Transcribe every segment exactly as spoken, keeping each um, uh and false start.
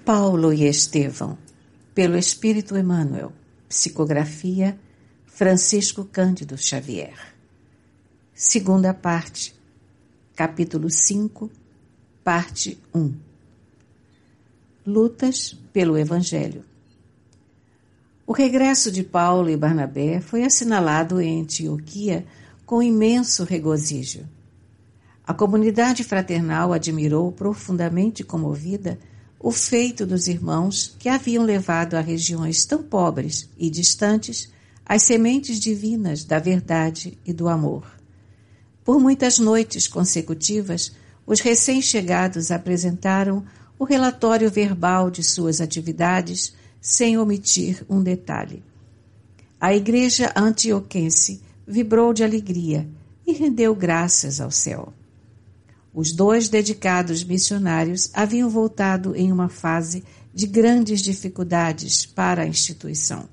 Paulo e Estevão, pelo Espírito Emmanuel, psicografia Francisco Cândido Xavier. Segunda parte, capítulo cinco, parte um. Lutas pelo Evangelho. O regresso de Paulo e Barnabé foi assinalado em Antioquia com imenso regozijo. A comunidade fraternal admirou profundamente comovida o feito dos irmãos que haviam levado a regiões tão pobres e distantes as sementes divinas da verdade e do amor. Por muitas noites consecutivas, os recém-chegados apresentaram o relatório verbal de suas atividades sem omitir um detalhe. A igreja antioquense vibrou de alegria e rendeu graças ao céu. Os dois dedicados missionários haviam voltado em uma fase de grandes dificuldades para a instituição.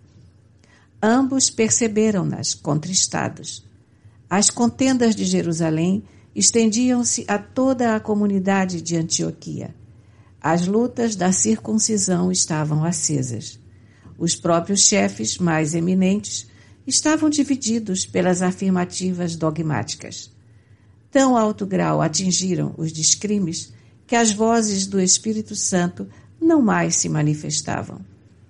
Ambos perceberam-nas contristados. As contendas de Jerusalém estendiam-se a toda a comunidade de Antioquia. As lutas da circuncisão estavam acesas. Os próprios chefes mais eminentes estavam divididos pelas afirmativas dogmáticas. Tão alto grau atingiram os descrimes que as vozes do Espírito Santo não mais se manifestavam.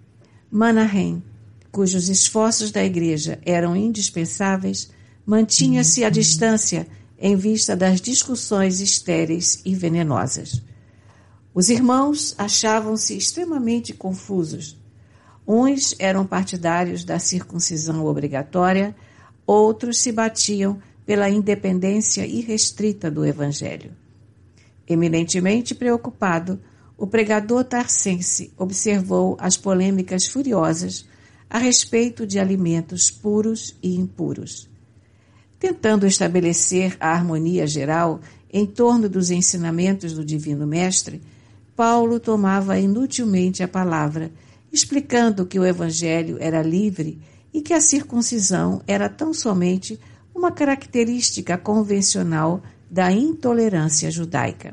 Manahem, cujos esforços da igreja eram indispensáveis, mantinha-se à distância em vista das discussões estéreis e venenosas. Os irmãos achavam-se extremamente confusos. Uns eram partidários da circuncisão obrigatória, outros se batiam pela independência irrestrita do Evangelho. Eminentemente preocupado, o pregador tarsense observou as polêmicas furiosas a respeito de alimentos puros e impuros. Tentando estabelecer a harmonia geral em torno dos ensinamentos do Divino Mestre, Paulo tomava inutilmente a palavra, explicando que o Evangelho era livre e que a circuncisão era tão somente uma característica convencional da intolerância judaica.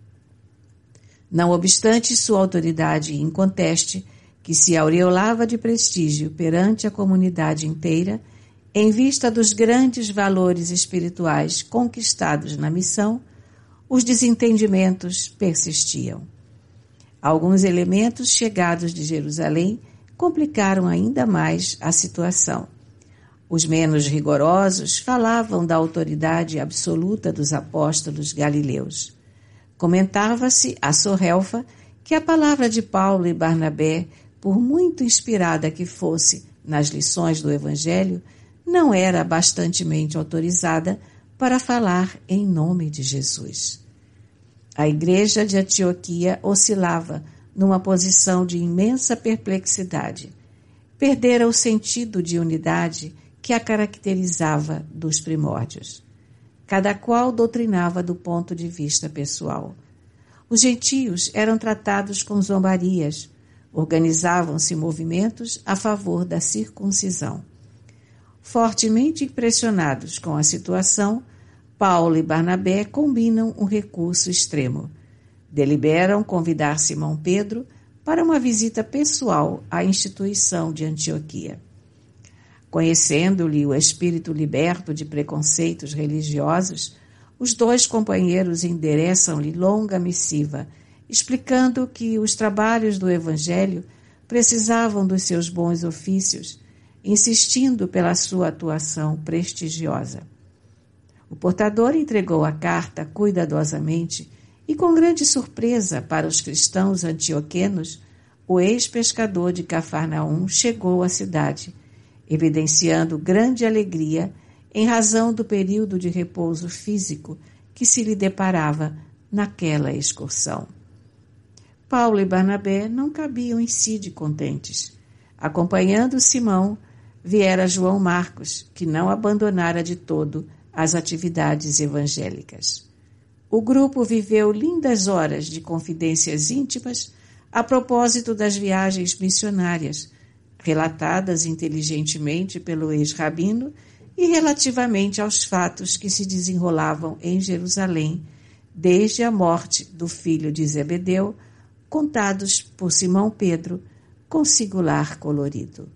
Não obstante sua autoridade inconteste, que se aureolava de prestígio perante a comunidade inteira, em vista dos grandes valores espirituais conquistados na missão, os desentendimentos persistiam. Alguns elementos chegados de Jerusalém complicaram ainda mais a situação. Os menos rigorosos falavam da autoridade absoluta dos apóstolos galileus. Comentava-se a sorrelfa que a palavra de Paulo e Barnabé, por muito inspirada que fosse nas lições do Evangelho, não era bastantemente autorizada para falar em nome de Jesus. A igreja de Antioquia oscilava numa posição de imensa perplexidade. Perdera o sentido de unidade que a caracterizava dos primórdios. Cada qual doutrinava do ponto de vista pessoal. Os gentios eram tratados com zombarias, organizavam-se movimentos a favor da circuncisão. Fortemente impressionados com a situação, Paulo e Barnabé combinam um recurso extremo. Deliberam convidar Simão Pedro para uma visita pessoal à instituição de Antioquia. Conhecendo-lhe o espírito liberto de preconceitos religiosos, os dois companheiros endereçam-lhe longa missiva, explicando que os trabalhos do Evangelho precisavam dos seus bons ofícios, insistindo pela sua atuação prestigiosa. O portador entregou a carta cuidadosamente e, com grande surpresa para os cristãos antioquenos, o ex-pescador de Cafarnaum chegou à cidade, evidenciando grande alegria em razão do período de repouso físico que se lhe deparava naquela excursão. Paulo e Barnabé não cabiam em si de contentes. Acompanhando Simão, viera João Marcos, que não abandonara de todo as atividades evangélicas. O grupo viveu lindas horas de confidências íntimas a propósito das viagens missionárias, relatadas inteligentemente pelo ex-rabino e relativamente aos fatos que se desenrolavam em Jerusalém, desde a morte do filho de Zebedeu, contados por Simão Pedro com singular colorido.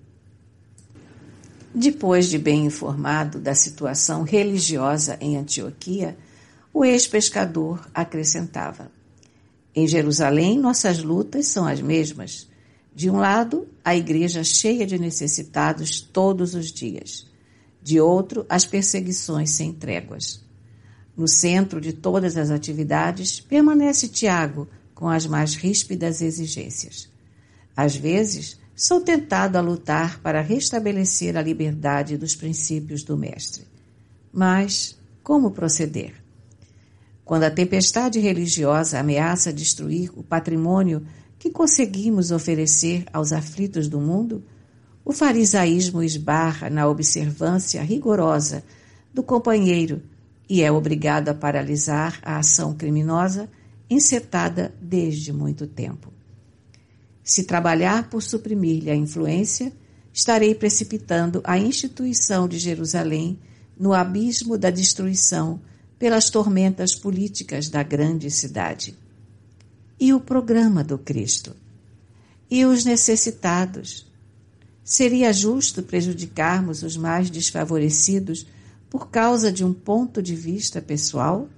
Depois de bem informado da situação religiosa em Antioquia, o ex-pescador acrescentava: em Jerusalém, nossas lutas são as mesmas. De um lado, a igreja cheia de necessitados todos os dias. De outro, as perseguições sem tréguas. No centro de todas as atividades, permanece Tiago com as mais ríspidas exigências. Às vezes, sou tentado a lutar para restabelecer a liberdade dos princípios do Mestre. Mas como proceder? Quando a tempestade religiosa ameaça destruir o patrimônio que conseguimos oferecer aos aflitos do mundo, o farisaísmo esbarra na observância rigorosa do companheiro e é obrigado a paralisar a ação criminosa encetada desde muito tempo. Se trabalhar por suprimir-lhe a influência, estarei precipitando a instituição de Jerusalém no abismo da destruição pelas tormentas políticas da grande cidade. E o programa do Cristo? E os necessitados? Seria justo prejudicarmos os mais desfavorecidos por causa de um ponto de vista pessoal?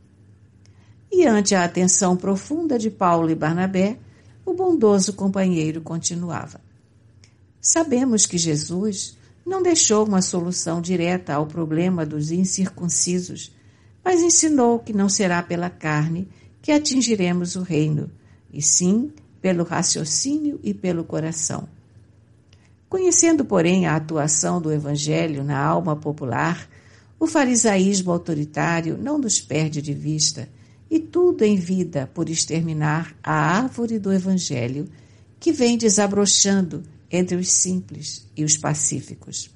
E ante a atenção profunda de Paulo e Barnabé, o bondoso companheiro continuava: sabemos que Jesus não deixou uma solução direta ao problema dos incircuncisos, mas ensinou que não será pela carne que atingiremos o reino, e sim pelo raciocínio e pelo coração. Conhecendo, porém, a atuação do Evangelho na alma popular, o farisaísmo autoritário não nos perde de vista, e tudo em vida por exterminar a árvore do Evangelho que vem desabrochando entre os simples e os pacíficos.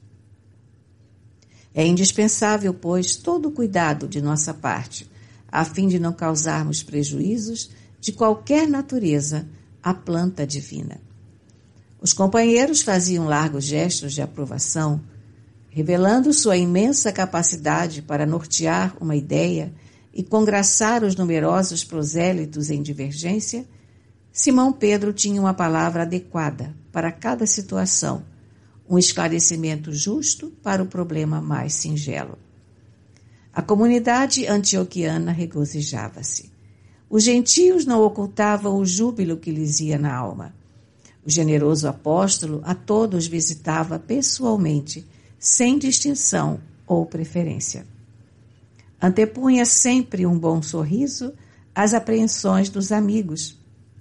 É indispensável, pois, todo o cuidado de nossa parte, a fim de não causarmos prejuízos de qualquer natureza à planta divina. Os companheiros faziam largos gestos de aprovação, revelando sua imensa capacidade para nortear uma ideia e congraçar os numerosos prosélitos em divergência. Simão Pedro tinha uma palavra adequada para cada situação, um esclarecimento justo para o problema mais singelo. A comunidade antioquiana regozijava-se. Os gentios não ocultavam o júbilo que lhes ia na alma. O generoso apóstolo a todos visitava pessoalmente, sem distinção ou preferência. Antepunha sempre um bom sorriso às apreensões dos amigos,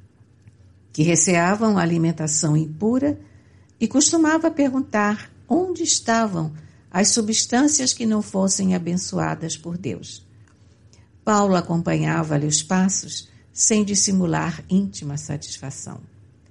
que receavam a alimentação impura, e costumava perguntar onde estavam as substâncias que não fossem abençoadas por Deus. Paulo acompanhava-lhe os passos sem dissimular íntima satisfação.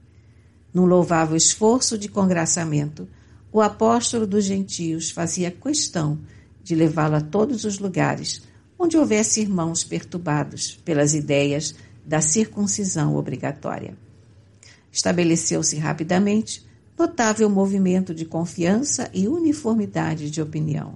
Num louvável esforço de congraçamento, o apóstolo dos gentios fazia questão de levá-lo a todos os lugares onde houvesse irmãos perturbados pelas ideias da circuncisão obrigatória. Estabeleceu-se rapidamente notável movimento de confiança e uniformidade de opinião.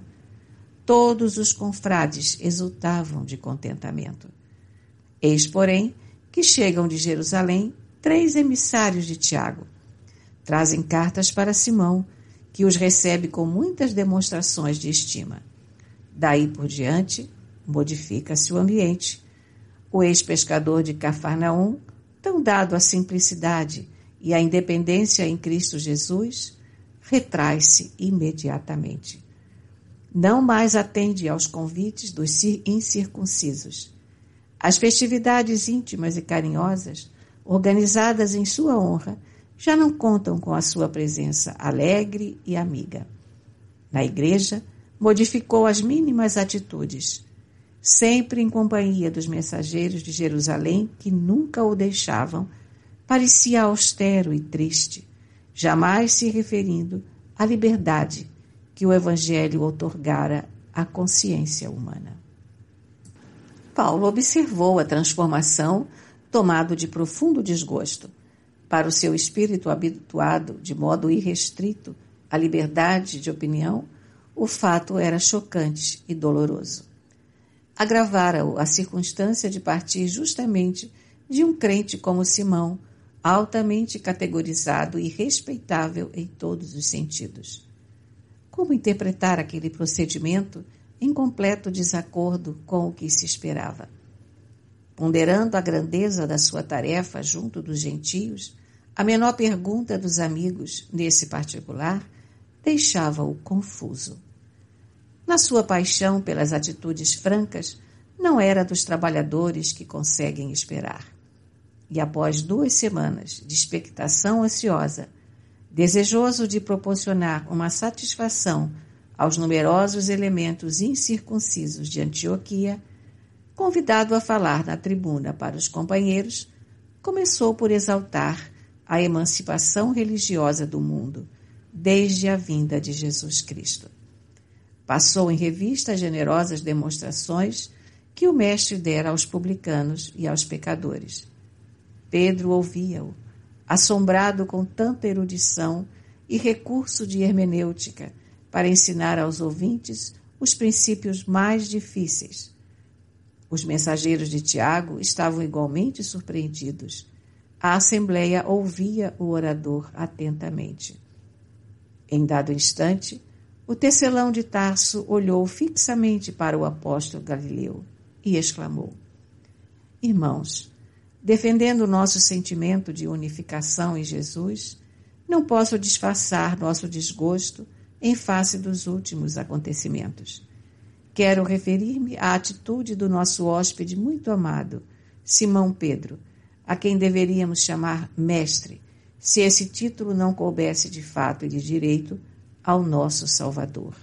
Todos os confrades exultavam de contentamento. Eis, porém, que chegam de Jerusalém três emissários de Tiago. Trazem cartas para Simão, que os recebe com muitas demonstrações de estima. Daí por diante, modifica-se o ambiente. O ex-pescador de Cafarnaum, tão dado à simplicidade e à independência em Cristo Jesus, retrai-se imediatamente. Não mais atende aos convites dos incircuncisos. As festividades íntimas e carinhosas, organizadas em sua honra, já não contam com a sua presença alegre e amiga. Na igreja, modificou as mínimas atitudes, sempre em companhia dos mensageiros de Jerusalém que nunca o deixavam. Parecia austero e triste, jamais se referindo à liberdade que o Evangelho outorgara à consciência humana. Paulo observou a transformação, tomado de profundo desgosto. Para o seu espírito habituado de modo irrestrito à liberdade de opinião, o fato era chocante e doloroso. Agravara-o a circunstância de partir justamente de um crente como Simão, altamente categorizado e respeitável em todos os sentidos. Como interpretar aquele procedimento em completo desacordo com o que se esperava? Ponderando a grandeza da sua tarefa junto dos gentios, a menor pergunta dos amigos, nesse particular, deixava-o confuso. Na sua paixão pelas atitudes francas, não era dos trabalhadores que conseguem esperar. E após duas semanas de expectação ansiosa, desejoso de proporcionar uma satisfação aos numerosos elementos incircuncisos de Antioquia, convidado a falar na tribuna para os companheiros, começou por exaltar a emancipação religiosa do mundo, desde a vinda de Jesus Cristo. Passou em revista as generosas demonstrações que o Mestre dera aos publicanos e aos pecadores. Pedro ouvia-o, assombrado com tanta erudição e recurso de hermenêutica para ensinar aos ouvintes os princípios mais difíceis. Os mensageiros de Tiago estavam igualmente surpreendidos. A assembleia ouvia o orador atentamente. Em dado instante, o tecelão de Tarso olhou fixamente para o apóstolo Galileu e exclamou: Irmãos, defendendo o nosso sentimento de unificação em Jesus, não posso disfarçar nosso desgosto em face dos últimos acontecimentos. Quero referir-me à atitude do nosso hóspede muito amado, Simão Pedro, a quem deveríamos chamar mestre, se esse título não coubesse de fato e de direito ao nosso Salvador.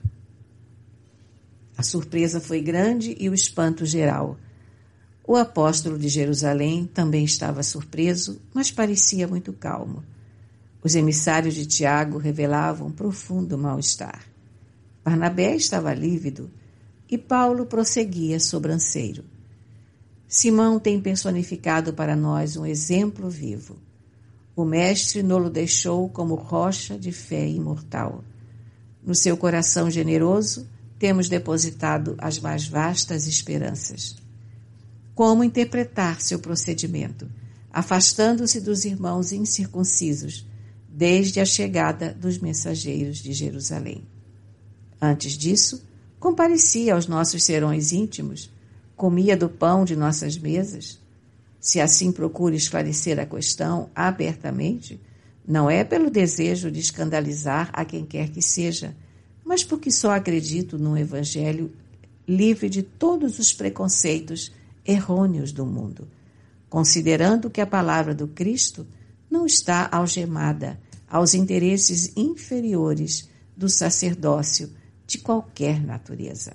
A surpresa foi grande e o espanto geral. O apóstolo de Jerusalém também estava surpreso, mas parecia muito calmo. Os emissários de Tiago revelavam profundo mal-estar. Barnabé estava lívido e Paulo prosseguia sobranceiro. Simão tem personificado para nós um exemplo vivo. O Mestre nos deixou como rocha de fé imortal. No seu coração generoso, temos depositado as mais vastas esperanças. Como interpretar seu procedimento, afastando-se dos irmãos incircuncisos, desde a chegada dos mensageiros de Jerusalém? Antes disso, comparecia aos nossos serões íntimos, comia do pão de nossas mesas. Se assim procura esclarecer a questão abertamente, não é pelo desejo de escandalizar a quem quer que seja, mas porque só acredito num evangelho livre de todos os preconceitos errôneos do mundo, considerando que a palavra do Cristo não está algemada aos interesses inferiores do sacerdócio de qualquer natureza.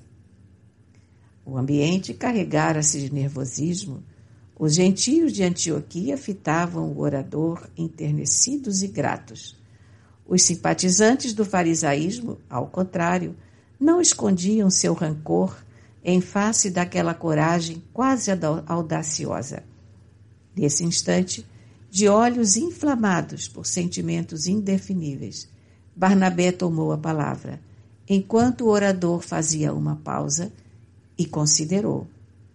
O ambiente carregara-se de nervosismo. Os gentios de Antioquia fitavam o orador enternecidos e gratos. Os simpatizantes do farisaísmo, ao contrário, não escondiam seu rancor em face daquela coragem quase audaciosa. Nesse instante, de olhos inflamados por sentimentos indefiníveis, Barnabé tomou a palavra, enquanto o orador fazia uma pausa, e considerou.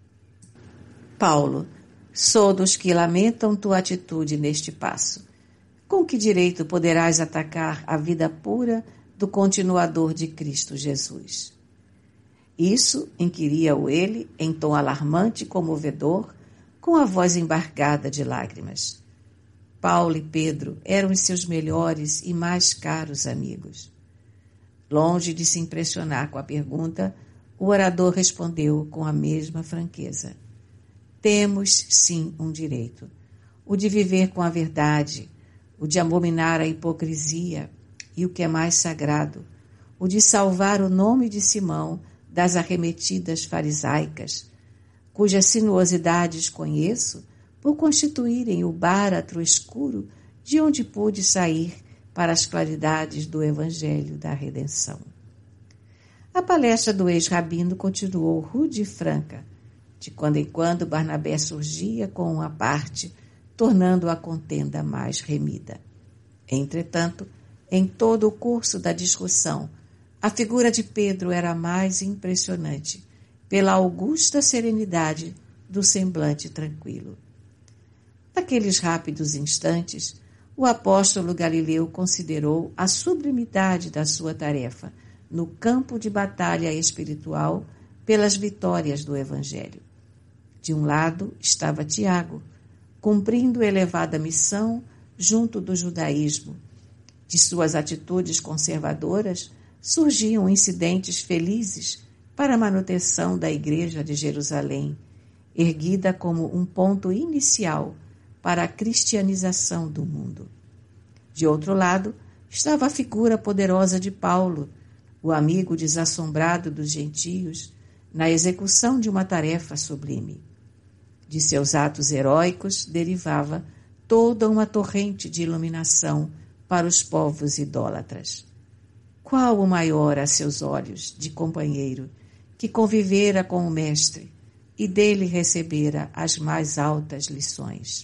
Paulo, sou dos que lamentam tua atitude neste passo. Com que direito poderás atacar a vida pura do continuador de Cristo Jesus? Isso inquiria-o ele, em tom alarmante e comovedor, com a voz embargada de lágrimas. Paulo e Pedro eram os seus melhores e mais caros amigos. Longe de se impressionar com a pergunta, o orador respondeu com a mesma franqueza. Temos, sim, um direito, o de viver com a verdade, o de abominar a hipocrisia e, o que é mais sagrado, o de salvar o nome de Simão das arremetidas farisaicas, cujas sinuosidades conheço por constituírem o báratro escuro de onde pude sair para as claridades do Evangelho da Redenção. A palestra do ex-rabino continuou rude e franca. De quando em quando, Barnabé surgia com uma parte, tornando a contenda mais remida. Entretanto, em todo o curso da discussão, a figura de Pedro era mais impressionante, pela augusta serenidade do semblante tranquilo. Naqueles rápidos instantes, o apóstolo Galileu considerou a sublimidade da sua tarefa no campo de batalha espiritual pelas vitórias do Evangelho. De um lado estava Tiago, cumprindo elevada missão junto do judaísmo. De suas atitudes conservadoras surgiam incidentes felizes para a manutenção da Igreja de Jerusalém, erguida como um ponto inicial para a cristianização do mundo. De outro lado, estava a figura poderosa de Paulo, o amigo desassombrado dos gentios, na execução de uma tarefa sublime. De seus atos heróicos derivava toda uma torrente de iluminação para os povos idólatras. Qual o maior a seus olhos de companheiro que convivera com o Mestre e dele recebera as mais altas lições?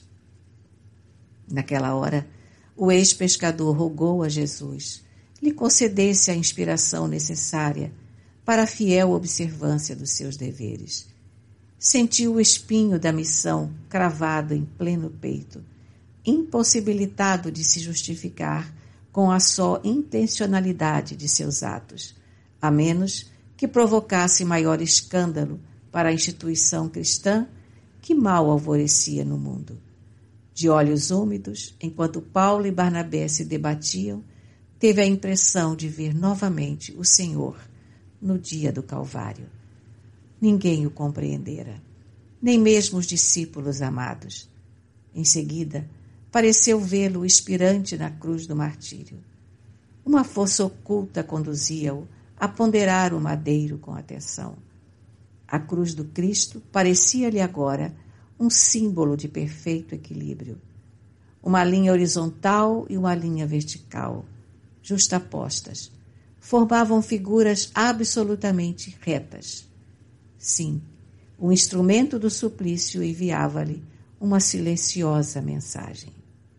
Naquela hora, o ex-pescador rogou a Jesus lhe concedesse a inspiração necessária para a fiel observância dos seus deveres. Sentiu o espinho da missão cravado em pleno peito, impossibilitado de se justificar com a só intencionalidade de seus atos, a menos que provocasse maior escândalo para a instituição cristã que mal alvorecia no mundo. De olhos úmidos, enquanto Paulo e Barnabé se debatiam, teve a impressão de ver novamente o Senhor no dia do Calvário. Ninguém o compreendera, nem mesmo os discípulos amados. Em seguida, pareceu vê-lo expirante na cruz do martírio. Uma força oculta conduzia-o a ponderar o madeiro com atenção. A cruz do Cristo parecia-lhe agora um símbolo de perfeito equilíbrio. Uma linha horizontal e uma linha vertical, justapostas, formavam figuras absolutamente retas. Sim, o instrumento do suplício enviava-lhe uma silenciosa mensagem.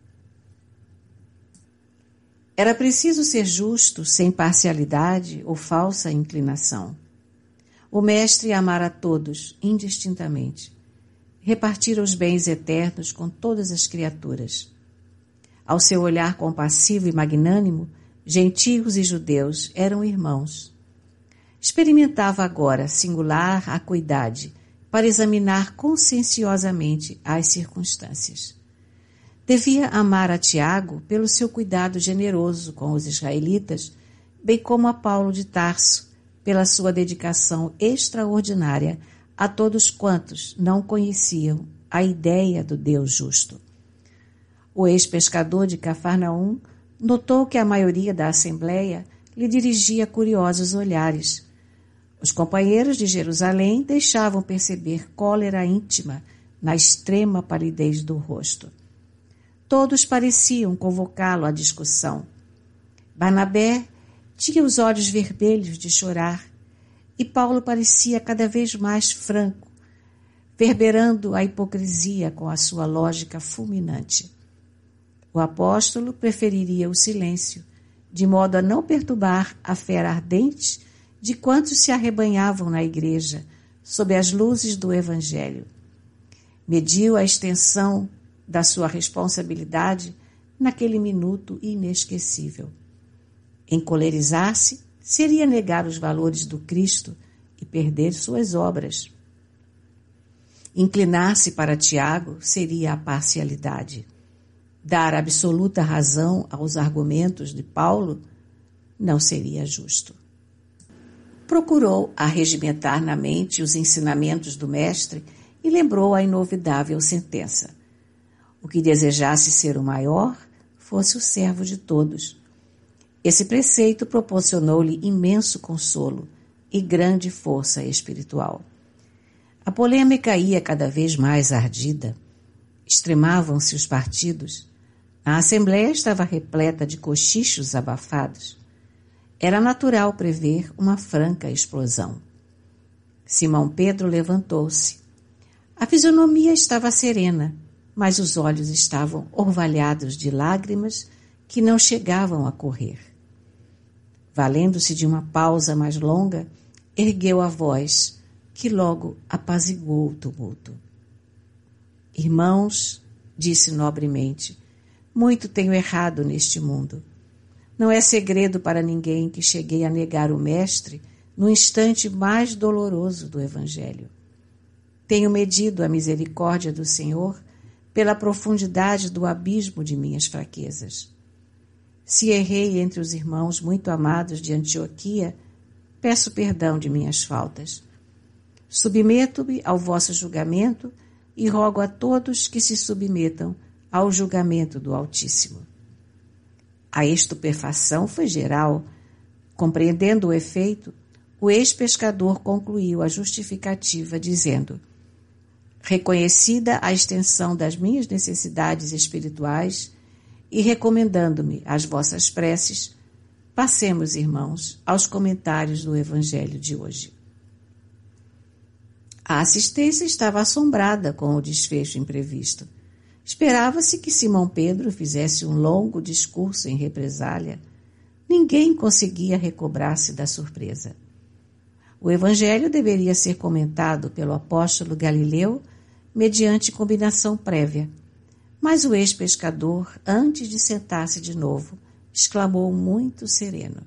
Era preciso ser justo, sem parcialidade ou falsa inclinação. O Mestre amara a todos, indistintamente. Repartira os bens eternos com todas as criaturas. Ao seu olhar compassivo e magnânimo, gentios e judeus eram irmãos. Experimentava agora singular acuidade para examinar conscienciosamente as circunstâncias. Devia amar a Tiago pelo seu cuidado generoso com os israelitas, bem como a Paulo de Tarso, pela sua dedicação extraordinária a todos quantos não conheciam a ideia do Deus justo. O ex-pescador de Cafarnaum notou que a maioria da assembleia lhe dirigia curiosos olhares. Os companheiros de Jerusalém deixavam perceber cólera íntima na extrema palidez do rosto. Todos pareciam convocá-lo à discussão. Barnabé tinha os olhos vermelhos de chorar e Paulo parecia cada vez mais franco, verberando a hipocrisia com a sua lógica fulminante. O apóstolo preferiria o silêncio, de modo a não perturbar a fera ardente de quantos se arrebanhavam na igreja, sob as luzes do Evangelho. Mediu a extensão da sua responsabilidade naquele minuto inesquecível. Encolerizar-se seria negar os valores do Cristo e perder suas obras. Inclinar-se para Tiago seria a parcialidade. Dar absoluta razão aos argumentos de Paulo não seria justo. Procurou arregimentar na mente os ensinamentos do Mestre e lembrou a inovidável sentença: o que desejasse ser o maior, fosse o servo de todos. Esse preceito proporcionou-lhe imenso consolo e grande força espiritual. A polêmica ia cada vez mais ardida. Extremavam-se os partidos. A assembleia estava repleta de cochichos abafados. Era natural prever uma franca explosão. Simão Pedro levantou-se. A fisionomia estava serena, mas os olhos estavam orvalhados de lágrimas que não chegavam a correr. Valendo-se de uma pausa mais longa, ergueu a voz, que logo apaziguou o tumulto. Irmãos, disse nobremente: muito tenho errado neste mundo. Não é segredo para ninguém que cheguei a negar o Mestre no instante mais doloroso do Evangelho. Tenho medido a misericórdia do Senhor pela profundidade do abismo de minhas fraquezas. Se errei entre os irmãos muito amados de Antioquia, peço perdão de minhas faltas. Submeto-me ao vosso julgamento e rogo a todos que se submetam ao julgamento do Altíssimo. A estupefação foi geral. Compreendendo o efeito, o ex-pescador concluiu a justificativa dizendo: reconhecida a extensão das minhas necessidades espirituais e recomendando-me às vossas preces, passemos, irmãos, aos comentários do Evangelho de hoje. A assistência estava assombrada com o desfecho imprevisto. Esperava-se que Simão Pedro fizesse um longo discurso em represália. Ninguém conseguia recobrar-se da surpresa. O Evangelho deveria ser comentado pelo apóstolo Galileu mediante combinação prévia, mas o ex-pescador, antes de sentar-se de novo, exclamou muito sereno: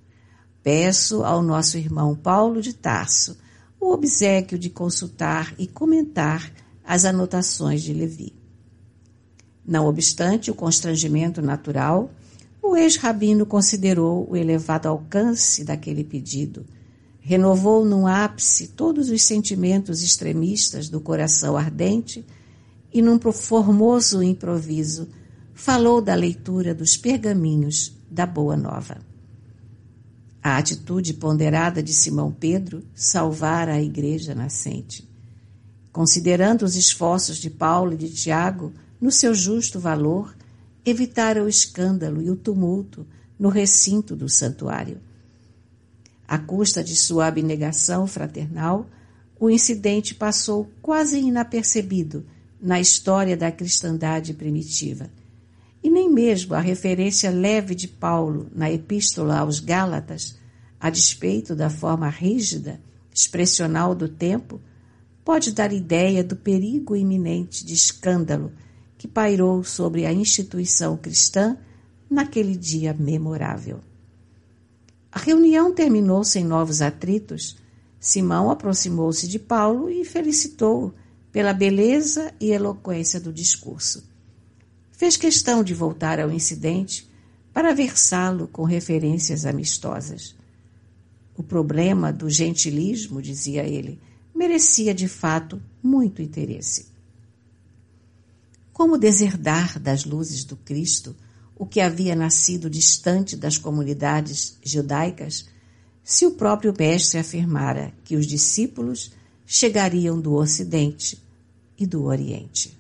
peço ao nosso irmão Paulo de Tarso o obséquio de consultar e comentar as anotações de Levi. Não obstante o constrangimento natural, o ex-rabino considerou o elevado alcance daquele pedido, renovou num ápice todos os sentimentos extremistas do coração ardente e, num formoso improviso, falou da leitura dos pergaminhos da Boa Nova. A atitude ponderada de Simão Pedro salvara a igreja nascente. Considerando os esforços de Paulo e de Tiago no seu justo valor, evitara o escândalo e o tumulto no recinto do santuário. À custa de sua abnegação fraternal, o incidente passou quase inapercebido na história da cristandade primitiva. E nem mesmo a referência leve de Paulo na Epístola aos Gálatas, a despeito da forma rígida, expressional do tempo, pode dar ideia do perigo iminente de escândalo que pairou sobre a instituição cristã naquele dia memorável. A reunião terminou sem novos atritos. Simão aproximou-se de Paulo e felicitou-o pela beleza e eloquência do discurso. Fez questão de voltar ao incidente para versá-lo com referências amistosas. O problema do gentilismo, dizia ele, merecia de fato muito interesse. Como deserdar das luzes do Cristo o que havia nascido distante das comunidades judaicas, se o próprio Mestre afirmara que os discípulos chegariam do Ocidente e do Oriente?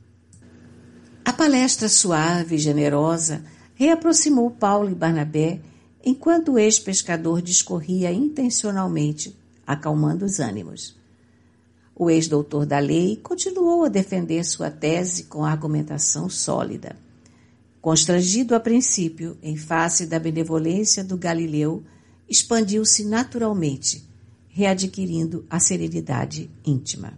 A palestra suave e generosa reaproximou Paulo e Barnabé enquanto o ex-pescador discorria intencionalmente, acalmando os ânimos. O ex-doutor da lei continuou a defender sua tese com argumentação sólida. Constrangido a princípio, em face da benevolência do Galileu, expandiu-se naturalmente, readquirindo a serenidade íntima.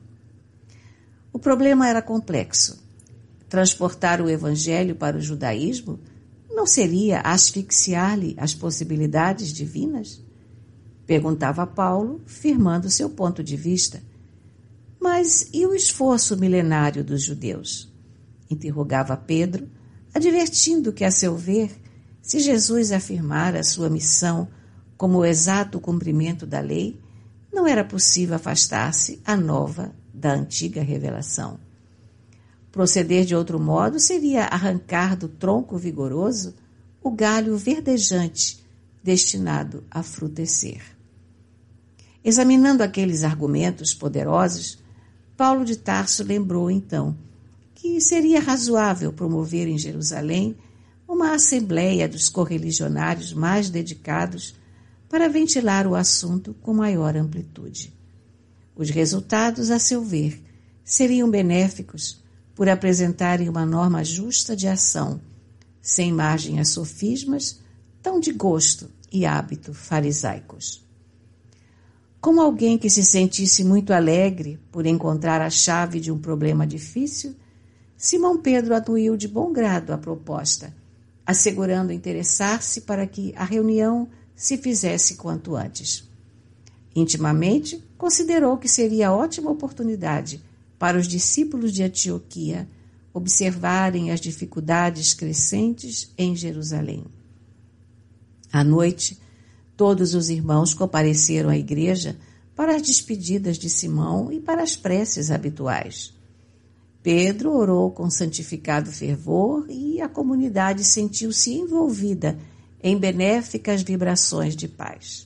O problema era complexo. Transportar o Evangelho para o judaísmo não seria asfixiar-lhe as possibilidades divinas? Perguntava Paulo, firmando seu ponto de vista. Mas e o esforço milenário dos judeus? Interrogava Pedro, advertindo que, a seu ver, se Jesus afirmara sua missão como o exato cumprimento da lei, não era possível afastar-se a nova da antiga revelação. Proceder de outro modo seria arrancar do tronco vigoroso o galho verdejante destinado a frutecer. Examinando aqueles argumentos poderosos, Paulo de Tarso lembrou então que seria razoável promover em Jerusalém uma assembleia dos correligionários mais dedicados para ventilar o assunto com maior amplitude. Os resultados, a seu ver, seriam benéficos por apresentarem uma norma justa de ação, sem margem a sofismas, tão de gosto e hábito farisaicos. Como alguém que se sentisse muito alegre por encontrar a chave de um problema difícil, Simão Pedro anuiu de bom grado a proposta, assegurando interessar-se para que a reunião se fizesse quanto antes. Intimamente, considerou que seria ótima oportunidade para os discípulos de Antioquia observarem as dificuldades crescentes em Jerusalém. À noite, todos os irmãos compareceram à igreja para as despedidas de Simão e para as preces habituais. Pedro orou com santificado fervor e a comunidade sentiu-se envolvida em benéficas vibrações de paz.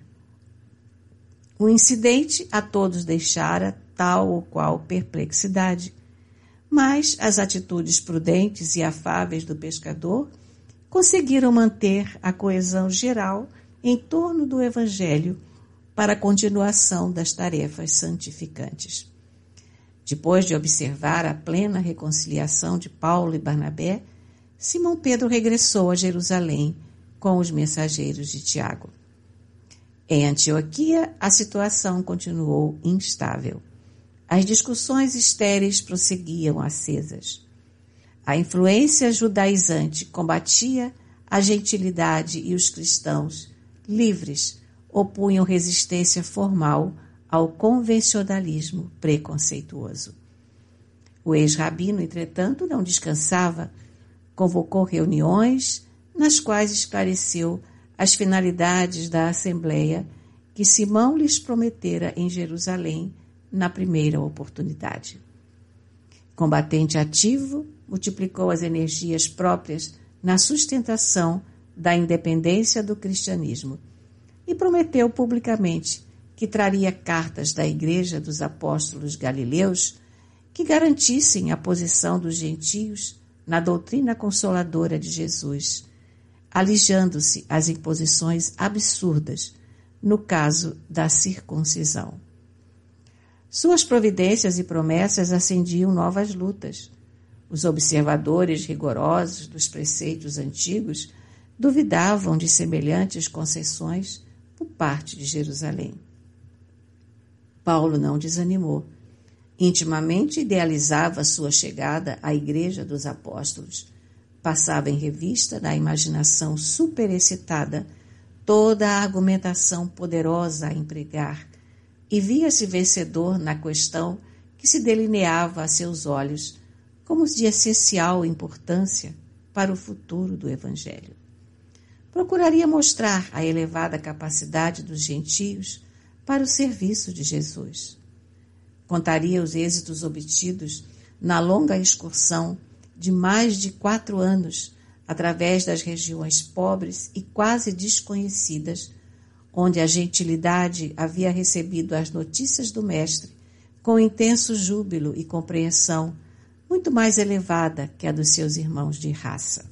O incidente a todos deixara tal ou qual perplexidade, mas as atitudes prudentes e afáveis do pescador conseguiram manter a coesão geral em torno do Evangelho para a continuação das tarefas santificantes. Depois de observar a plena reconciliação de Paulo e Barnabé, Simão Pedro regressou a Jerusalém com os mensageiros de Tiago. Em Antioquia, a situação continuou instável. As discussões estéreis prosseguiam acesas. A influência judaizante combatia a gentilidade e os cristãos, livres, opunham resistência formal ao convencionalismo preconceituoso. O ex-rabino, entretanto, não descansava, convocou reuniões nas quais esclareceu as finalidades da Assembleia que Simão lhes prometera em Jerusalém na primeira oportunidade. Combatente ativo, multiplicou as energias próprias na sustentação da independência do cristianismo e prometeu publicamente que traria cartas da Igreja dos Apóstolos Galileus que garantissem a posição dos gentios na doutrina consoladora de Jesus, alijando-se as imposições absurdas no caso da circuncisão. Suas providências e promessas acendiam novas lutas. Os observadores rigorosos dos preceitos antigos duvidavam de semelhantes concessões por parte de Jerusalém. Paulo não desanimou. Intimamente idealizava sua chegada à Igreja dos Apóstolos. Passava em revista na imaginação superexcitada toda a argumentação poderosa a empregar e via-se vencedor na questão que se delineava a seus olhos como de essencial importância para o futuro do Evangelho. Procuraria mostrar a elevada capacidade dos gentios para o serviço de Jesus. Contaria os êxitos obtidos na longa excursão de mais de quatro anos através das regiões pobres e quase desconhecidas, onde a gentilidade havia recebido as notícias do Mestre com intenso júbilo e compreensão, muito mais elevada que a dos seus irmãos de raça.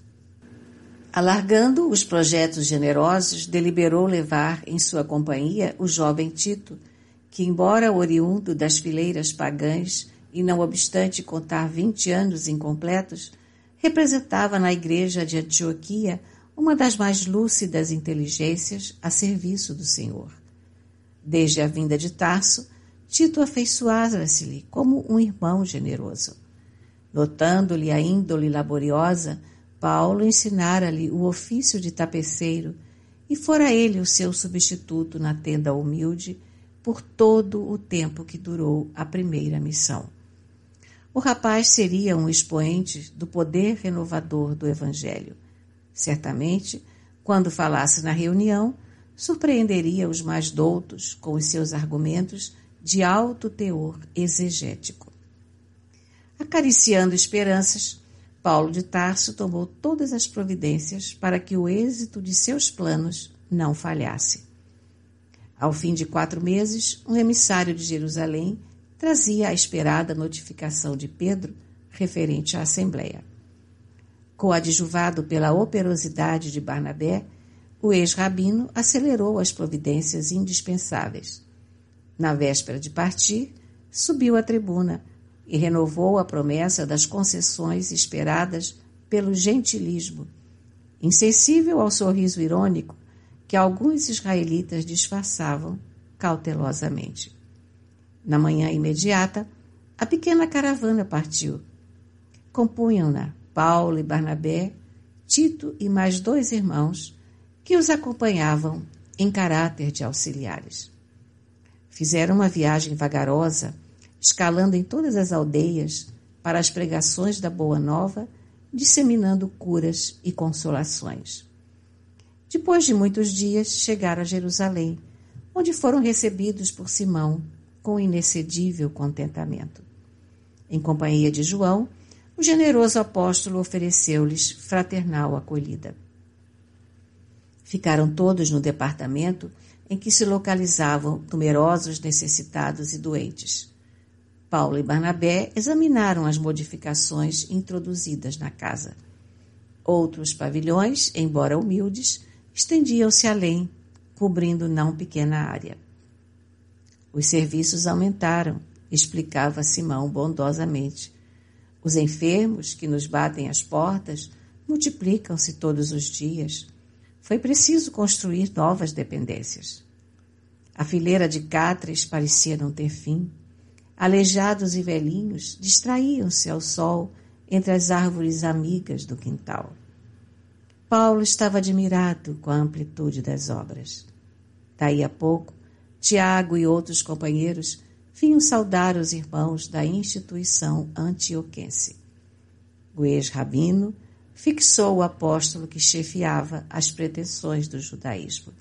Alargando os projetos generosos, deliberou levar em sua companhia o jovem Tito, que, embora oriundo das fileiras pagãs e não obstante contar vinte anos incompletos, representava na igreja de Antioquia uma das mais lúcidas inteligências a serviço do Senhor. Desde a vinda de Tarso, Tito afeiçoara-se-lhe como um irmão generoso. Notando-lhe a índole laboriosa, Paulo ensinara-lhe o ofício de tapeceiro e fora ele o seu substituto na tenda humilde por todo o tempo que durou a primeira missão. O rapaz seria um expoente do poder renovador do Evangelho. Certamente, quando falasse na reunião, surpreenderia os mais doutos com os seus argumentos de alto teor exegético. Acariciando esperanças, Paulo de Tarso tomou todas as providências para que o êxito de seus planos não falhasse. Ao fim de quatro meses, um emissário de Jerusalém trazia a esperada notificação de Pedro referente à Assembleia. Coadjuvado pela operosidade de Barnabé, o ex-rabino acelerou as providências indispensáveis. Na véspera de partir, subiu à tribuna e renovou a promessa das concessões esperadas pelo gentilismo, insensível ao sorriso irônico que alguns israelitas disfarçavam cautelosamente. Na manhã imediata, a pequena caravana partiu. compunham-na Paulo e Barnabé, Tito e mais dois irmãos que os acompanhavam em caráter de auxiliares. Fizeram uma viagem vagarosa, escalando em todas as aldeias para as pregações da Boa Nova, disseminando curas e consolações. Depois de muitos dias, chegaram a Jerusalém, onde foram recebidos por Simão com inexcedível contentamento. Em companhia de João, o generoso apóstolo ofereceu-lhes fraternal acolhida. Ficaram todos no departamento em que se localizavam numerosos necessitados e doentes. Paulo e Barnabé examinaram as modificações introduzidas na casa. Outros pavilhões, embora humildes, estendiam-se além, cobrindo não pequena área. Os serviços aumentaram, explicava Simão bondosamente. Os enfermos que nos batem às portas multiplicam-se todos os dias. Foi preciso construir novas dependências. A fileira de cátares parecia não ter fim. Aleijados e velhinhos distraíam-se ao sol entre as árvores amigas do quintal. Paulo estava admirado com a amplitude das obras. Daí a pouco, Tiago e outros companheiros vinham saudar os irmãos da instituição antioquense. O ex-rabino fixou o apóstolo que chefiava as pretensões do judaísmo.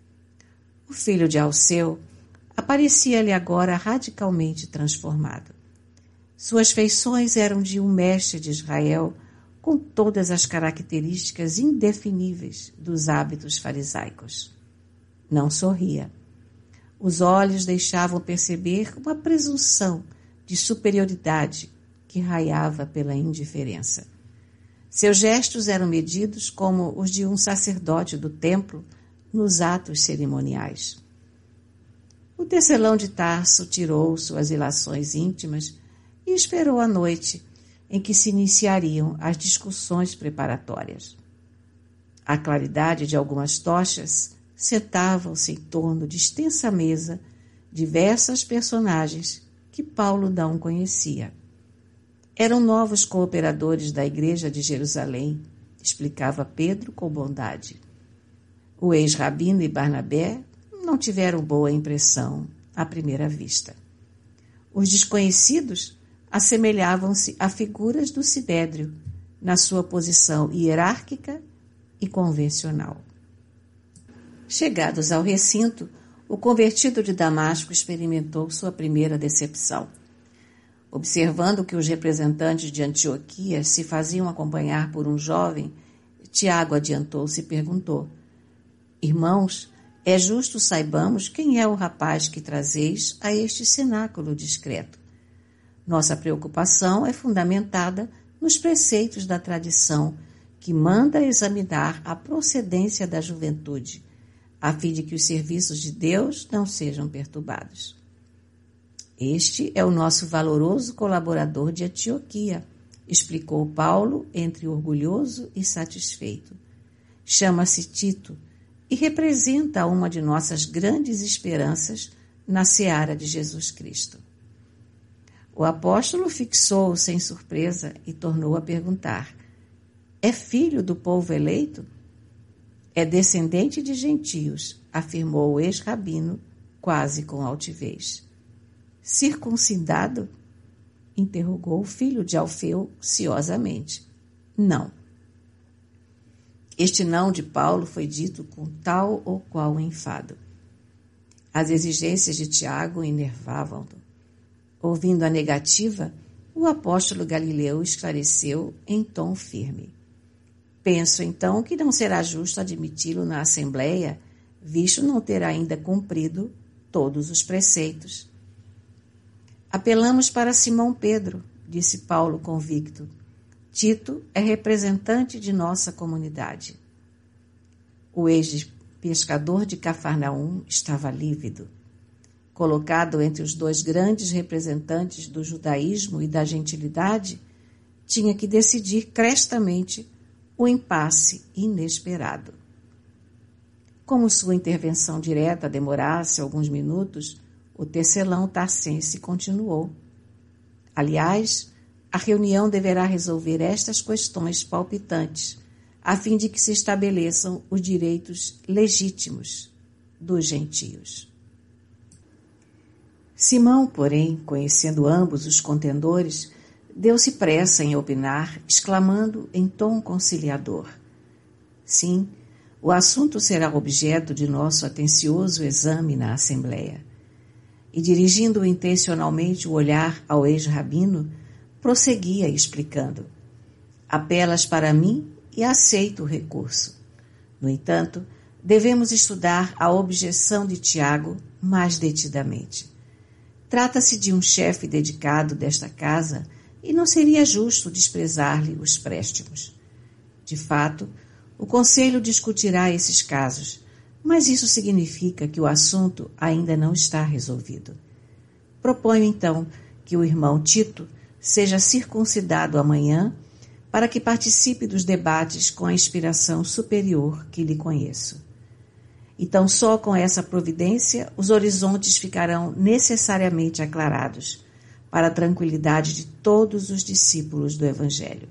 O filho de Alceu aparecia-lhe agora radicalmente transformado. Suas feições eram de um mestre de Israel com todas as características indefiníveis dos hábitos farisaicos. Não sorria. Os olhos deixavam perceber uma presunção de superioridade que raiava pela indiferença. Seus gestos eram medidos como os de um sacerdote do templo nos atos cerimoniais. O tecelão de Tarso tirou suas ilações íntimas e esperou a noite em que se iniciariam as discussões preparatórias. À claridade de algumas tochas, sentavam-se em torno de extensa mesa diversas personagens que Paulo não conhecia. Eram novos cooperadores da igreja de Jerusalém, explicava Pedro com bondade. O ex-rabino e Barnabé não tiveram boa impressão à primeira vista. Os desconhecidos assemelhavam-se a figuras do Sinédrio, na sua posição hierárquica e convencional. Chegados ao recinto, o convertido de Damasco experimentou sua primeira decepção. Observando que os representantes de Antioquia se faziam acompanhar por um jovem, Tiago adiantou-se e perguntou: Irmãos, é justo saibamos quem é o rapaz que trazeis a este cenáculo discreto. Nossa preocupação é fundamentada nos preceitos da tradição, que manda examinar a procedência da juventude, a fim de que os serviços de Deus não sejam perturbados. Este é o nosso valoroso colaborador de Antioquia, explicou Paulo entre orgulhoso e satisfeito. Chama-se Tito e representa uma de nossas grandes esperanças na seara de Jesus Cristo. O apóstolo fixou-o sem surpresa e tornou a perguntar: é filho do povo eleito? É descendente de gentios, afirmou o ex-rabino, quase com altivez. Circuncidado? Interrogou o filho de Alfeu ciosamente. Não. Este não de Paulo foi dito com tal ou qual enfado. As exigências de Tiago enervavam-no. Ouvindo a negativa, o apóstolo Galileu esclareceu em tom firme. Penso, então, que não será justo admiti-lo na Assembleia, visto não ter ainda cumprido todos os preceitos. Apelamos para Simão Pedro, disse Paulo convicto. Tito é representante de nossa comunidade. O ex-pescador de Cafarnaum estava lívido. Colocado entre os dois grandes representantes do judaísmo e da gentilidade, tinha que decidir crestamente o impasse inesperado. Como sua intervenção direta demorasse alguns minutos, o tecelão tarcense continuou. Aliás, a reunião deverá resolver estas questões palpitantes, a fim de que se estabeleçam os direitos legítimos dos gentios. Simão, porém, conhecendo ambos os contendores, deu-se pressa em opinar, exclamando em tom conciliador: sim, o assunto será objeto de nosso atencioso exame na Assembleia. E, dirigindo intencionalmente o olhar ao ex-rabino, prosseguia explicando: apelas para mim e aceito o recurso. No entanto, devemos estudar a objeção de Tiago mais detidamente. Trata-se de um chefe dedicado desta casa e não seria justo desprezar-lhe os préstimos. De fato, o Conselho discutirá esses casos, mas isso significa que o assunto ainda não está resolvido. Proponho, então, que o irmão Tito seja circuncidado amanhã para que participe dos debates com a inspiração superior que lhe conheço. Então, só com essa providência, os horizontes ficarão necessariamente aclarados, para a tranquilidade de todos os discípulos do Evangelho.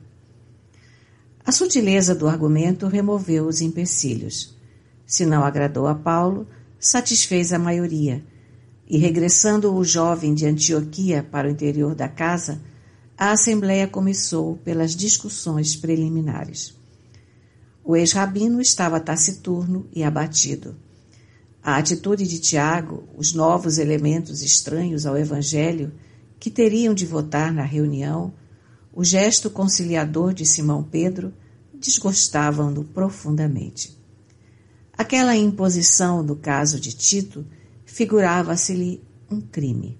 A sutileza do argumento removeu os empecilhos. Se não agradou a Paulo, satisfez a maioria, e regressando o jovem de Antioquia para o interior da casa, a Assembleia começou pelas discussões preliminares. O ex-rabino estava taciturno e abatido. A atitude de Tiago, os novos elementos estranhos ao Evangelho, que teriam de votar na reunião, o gesto conciliador de Simão Pedro, desgostavam-no profundamente. Aquela imposição, no caso de Tito, figurava-se-lhe um crime.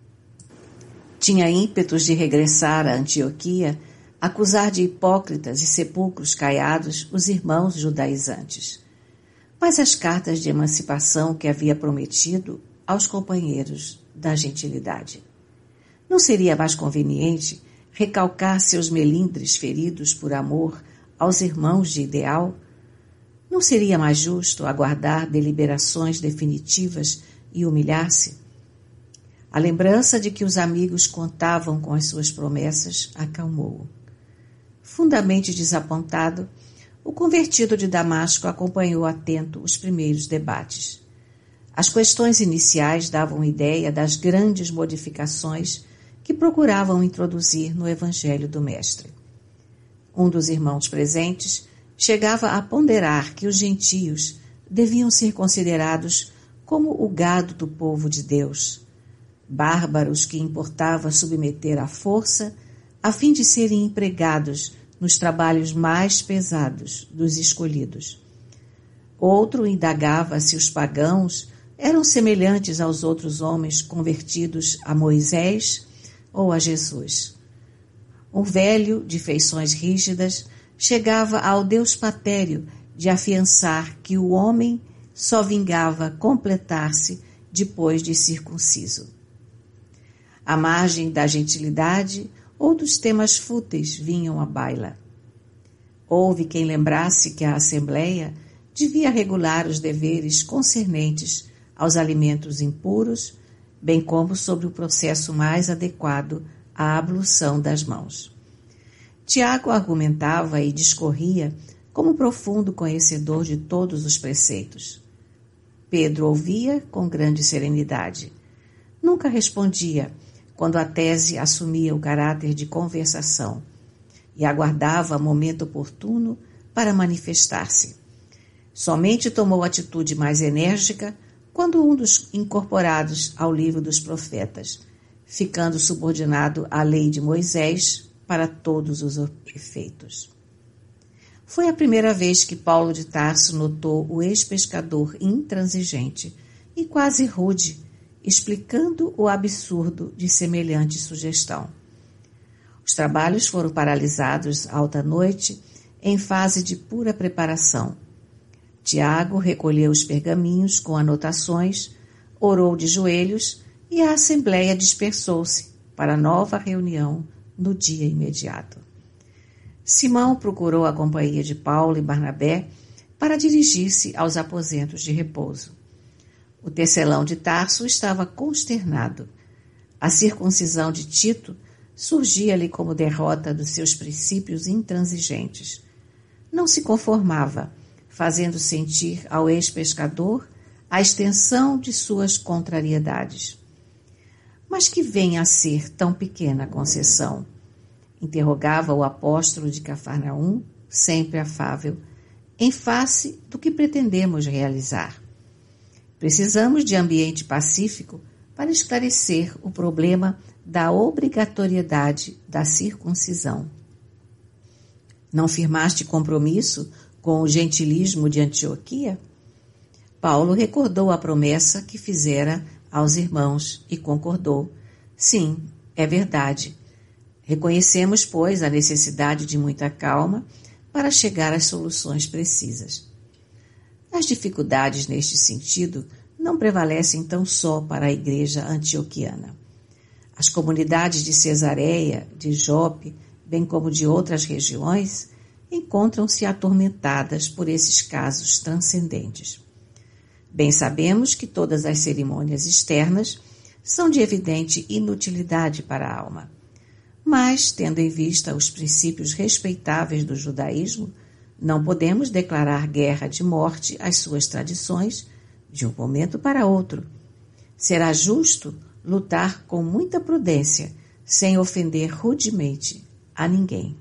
Tinha ímpetos de regressar a Antioquia, acusar de hipócritas e sepulcros caiados os irmãos judaizantes. Mas as cartas de emancipação que havia prometido aos companheiros da gentilidade. Não seria mais conveniente recalcar seus melindres feridos por amor aos irmãos de ideal? Não seria mais justo aguardar deliberações definitivas e humilhar-se? A lembrança de que os amigos contavam com as suas promessas acalmou-o. Fundamente desapontado, o convertido de Damasco acompanhou atento os primeiros debates. As questões iniciais davam ideia das grandes modificações que procuravam introduzir no Evangelho do Mestre. Um dos irmãos presentes chegava a ponderar que os gentios deviam ser considerados como o gado do povo de Deus, bárbaros que importava submeter à força a fim de serem empregados nos trabalhos mais pesados dos escolhidos. Outro indagava se os pagãos eram semelhantes aos outros homens convertidos a Moisés ou a Jesus. Um velho, de feições rígidas, chegava ao Deus patério de afiançar que o homem só vingava completar-se depois de circunciso. À margem da gentilidade, outros temas fúteis vinham à baila. Houve quem lembrasse que a Assembleia devia regular os deveres concernentes aos alimentos impuros, bem como sobre o processo mais adequado à ablução das mãos. Tiago argumentava e discorria como profundo conhecedor de todos os preceitos. Pedro ouvia com grande serenidade. Nunca respondia quando a tese assumia o caráter de conversação e aguardava momento oportuno para manifestar-se. Somente tomou atitude mais enérgica quando um dos incorporados ao livro dos profetas, ficando subordinado à lei de Moisés para todos os efeitos. Foi a primeira vez que Paulo de Tarso notou o ex-pescador intransigente e quase rude, explicando o absurdo de semelhante sugestão. Os trabalhos foram paralisados alta noite, em fase de pura preparação. Tiago recolheu os pergaminhos com anotações, orou de joelhos e a assembleia dispersou-se para nova reunião no dia imediato. Simão procurou a companhia de Paulo e Barnabé para dirigir-se aos aposentos de repouso. O tecelão de Tarso estava consternado. A circuncisão de Tito surgia-lhe como derrota dos seus princípios intransigentes. Não se conformava, fazendo sentir ao ex-pescador a extensão de suas contrariedades. Mas que venha a ser tão pequena concessão? Interrogava o apóstolo de Cafarnaum, sempre afável, em face do que pretendemos realizar. Precisamos de ambiente pacífico para esclarecer o problema da obrigatoriedade da circuncisão. Não firmaste compromisso com o gentilismo de Antioquia? Paulo recordou a promessa que fizera aos irmãos e concordou. Sim, é verdade. Reconhecemos, pois, a necessidade de muita calma para chegar às soluções precisas. As dificuldades neste sentido não prevalecem tão só para a igreja antioquiana. As comunidades de Cesareia, de Jope, bem como de outras regiões, encontram-se atormentadas por esses casos transcendentes. Bem sabemos que todas as cerimônias externas são de evidente inutilidade para a alma. Mas, tendo em vista os princípios respeitáveis do judaísmo, não podemos declarar guerra de morte às suas tradições de um momento para outro. Será justo lutar com muita prudência, sem ofender rudemente a ninguém.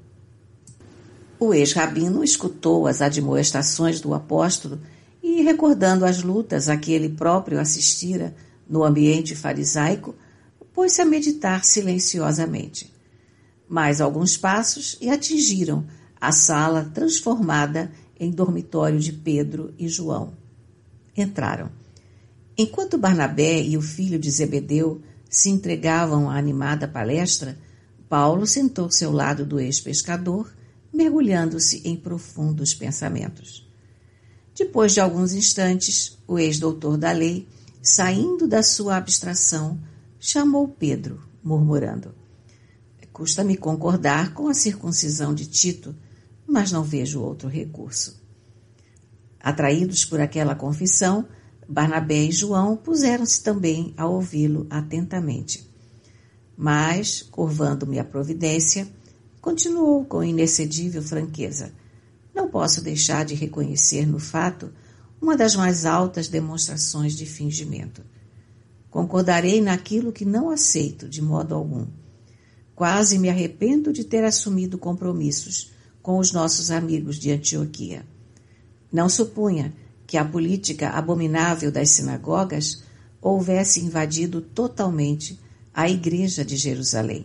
O ex-rabino escutou as admoestações do apóstolo e, recordando as lutas a que ele próprio assistira no ambiente farisaico, pôs-se a meditar silenciosamente. Mais alguns passos e atingiram a sala transformada em dormitório de Pedro e João. Entraram. Enquanto Barnabé e o filho de Zebedeu se entregavam à animada palestra, Paulo sentou-se ao lado do ex-pescador, mergulhando-se em profundos pensamentos. Depois de alguns instantes, o ex-doutor da lei, saindo da sua abstração, chamou Pedro, murmurando: custa-me concordar com a circuncisão de Tito, mas não vejo outro recurso. Atraídos por aquela confissão, Barnabé e João puseram-se também a ouvi-lo atentamente. Mas, curvando-me à providência, continuou com inexcedível franqueza: não posso deixar de reconhecer no fato uma das mais altas demonstrações de fingimento. Concordarei naquilo que não aceito de modo algum. Quase me arrependo de ter assumido compromissos com os nossos amigos de Antioquia. Não supunha que a política abominável das sinagogas houvesse invadido totalmente a igreja de Jerusalém.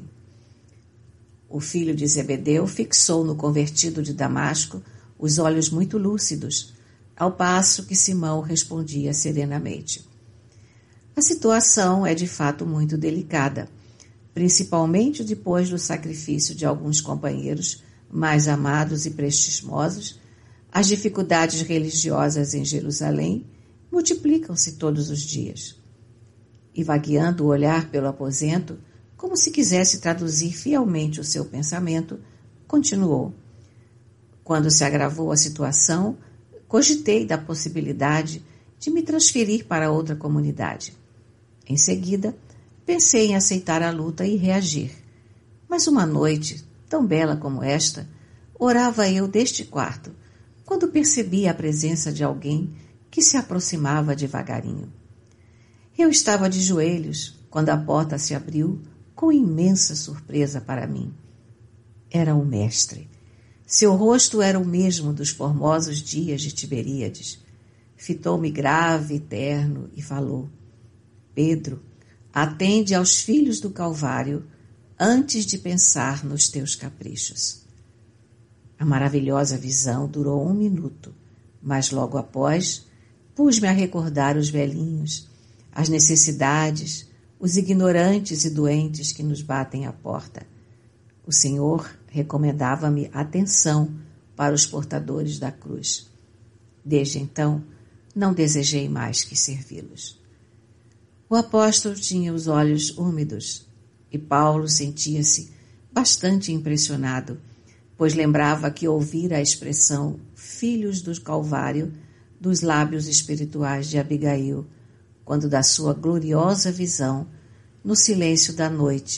O filho de Zebedeu fixou no convertido de Damasco os olhos muito lúcidos, ao passo que Simão respondia serenamente. A situação é de fato muito delicada, principalmente depois do sacrifício de alguns companheiros mais amados e prestimosos. As dificuldades religiosas em Jerusalém multiplicam-se todos os dias. E vagueando o olhar pelo aposento, como se quisesse traduzir fielmente o seu pensamento, continuou: quando se agravou a situação, cogitei da possibilidade de me transferir para outra comunidade. Em seguida, pensei em aceitar a luta e reagir. Mas uma noite, tão bela como esta, orava eu deste quarto, quando percebi a presença de alguém que se aproximava devagarinho. Eu estava de joelhos quando a porta se abriu com imensa surpresa para mim. Era o mestre. Seu rosto era o mesmo dos formosos dias de Tiberíades. Fitou-me grave e terno e falou: Pedro, atende aos filhos do Calvário antes de pensar nos teus caprichos. A maravilhosa visão durou um minuto, mas logo após pus-me a recordar os velhinhos, as necessidades, os ignorantes e doentes que nos batem à porta. O Senhor recomendava-me atenção para os portadores da cruz. Desde então, não desejei mais que servi-los. O apóstolo tinha os olhos úmidos e Paulo sentia-se bastante impressionado, pois lembrava que ouvira a expressão filhos do Calvário dos lábios espirituais de Abigail, quando da sua gloriosa visão, no silêncio da noite,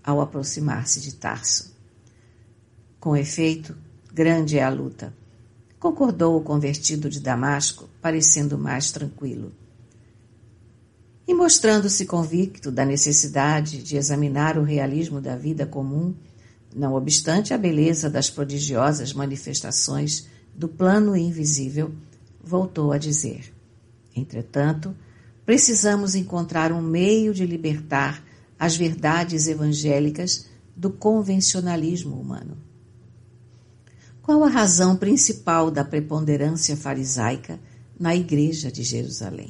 ao aproximar-se de Tarso. Com efeito, grande é a luta, concordou o convertido de Damasco, parecendo mais tranquilo. E mostrando-se convicto da necessidade de examinar o realismo da vida comum, não obstante a beleza das prodigiosas manifestações do plano invisível, voltou a dizer: entretanto, precisamos encontrar um meio de libertar as verdades evangélicas do convencionalismo humano. Qual a razão principal da preponderância farisaica na Igreja de Jerusalém?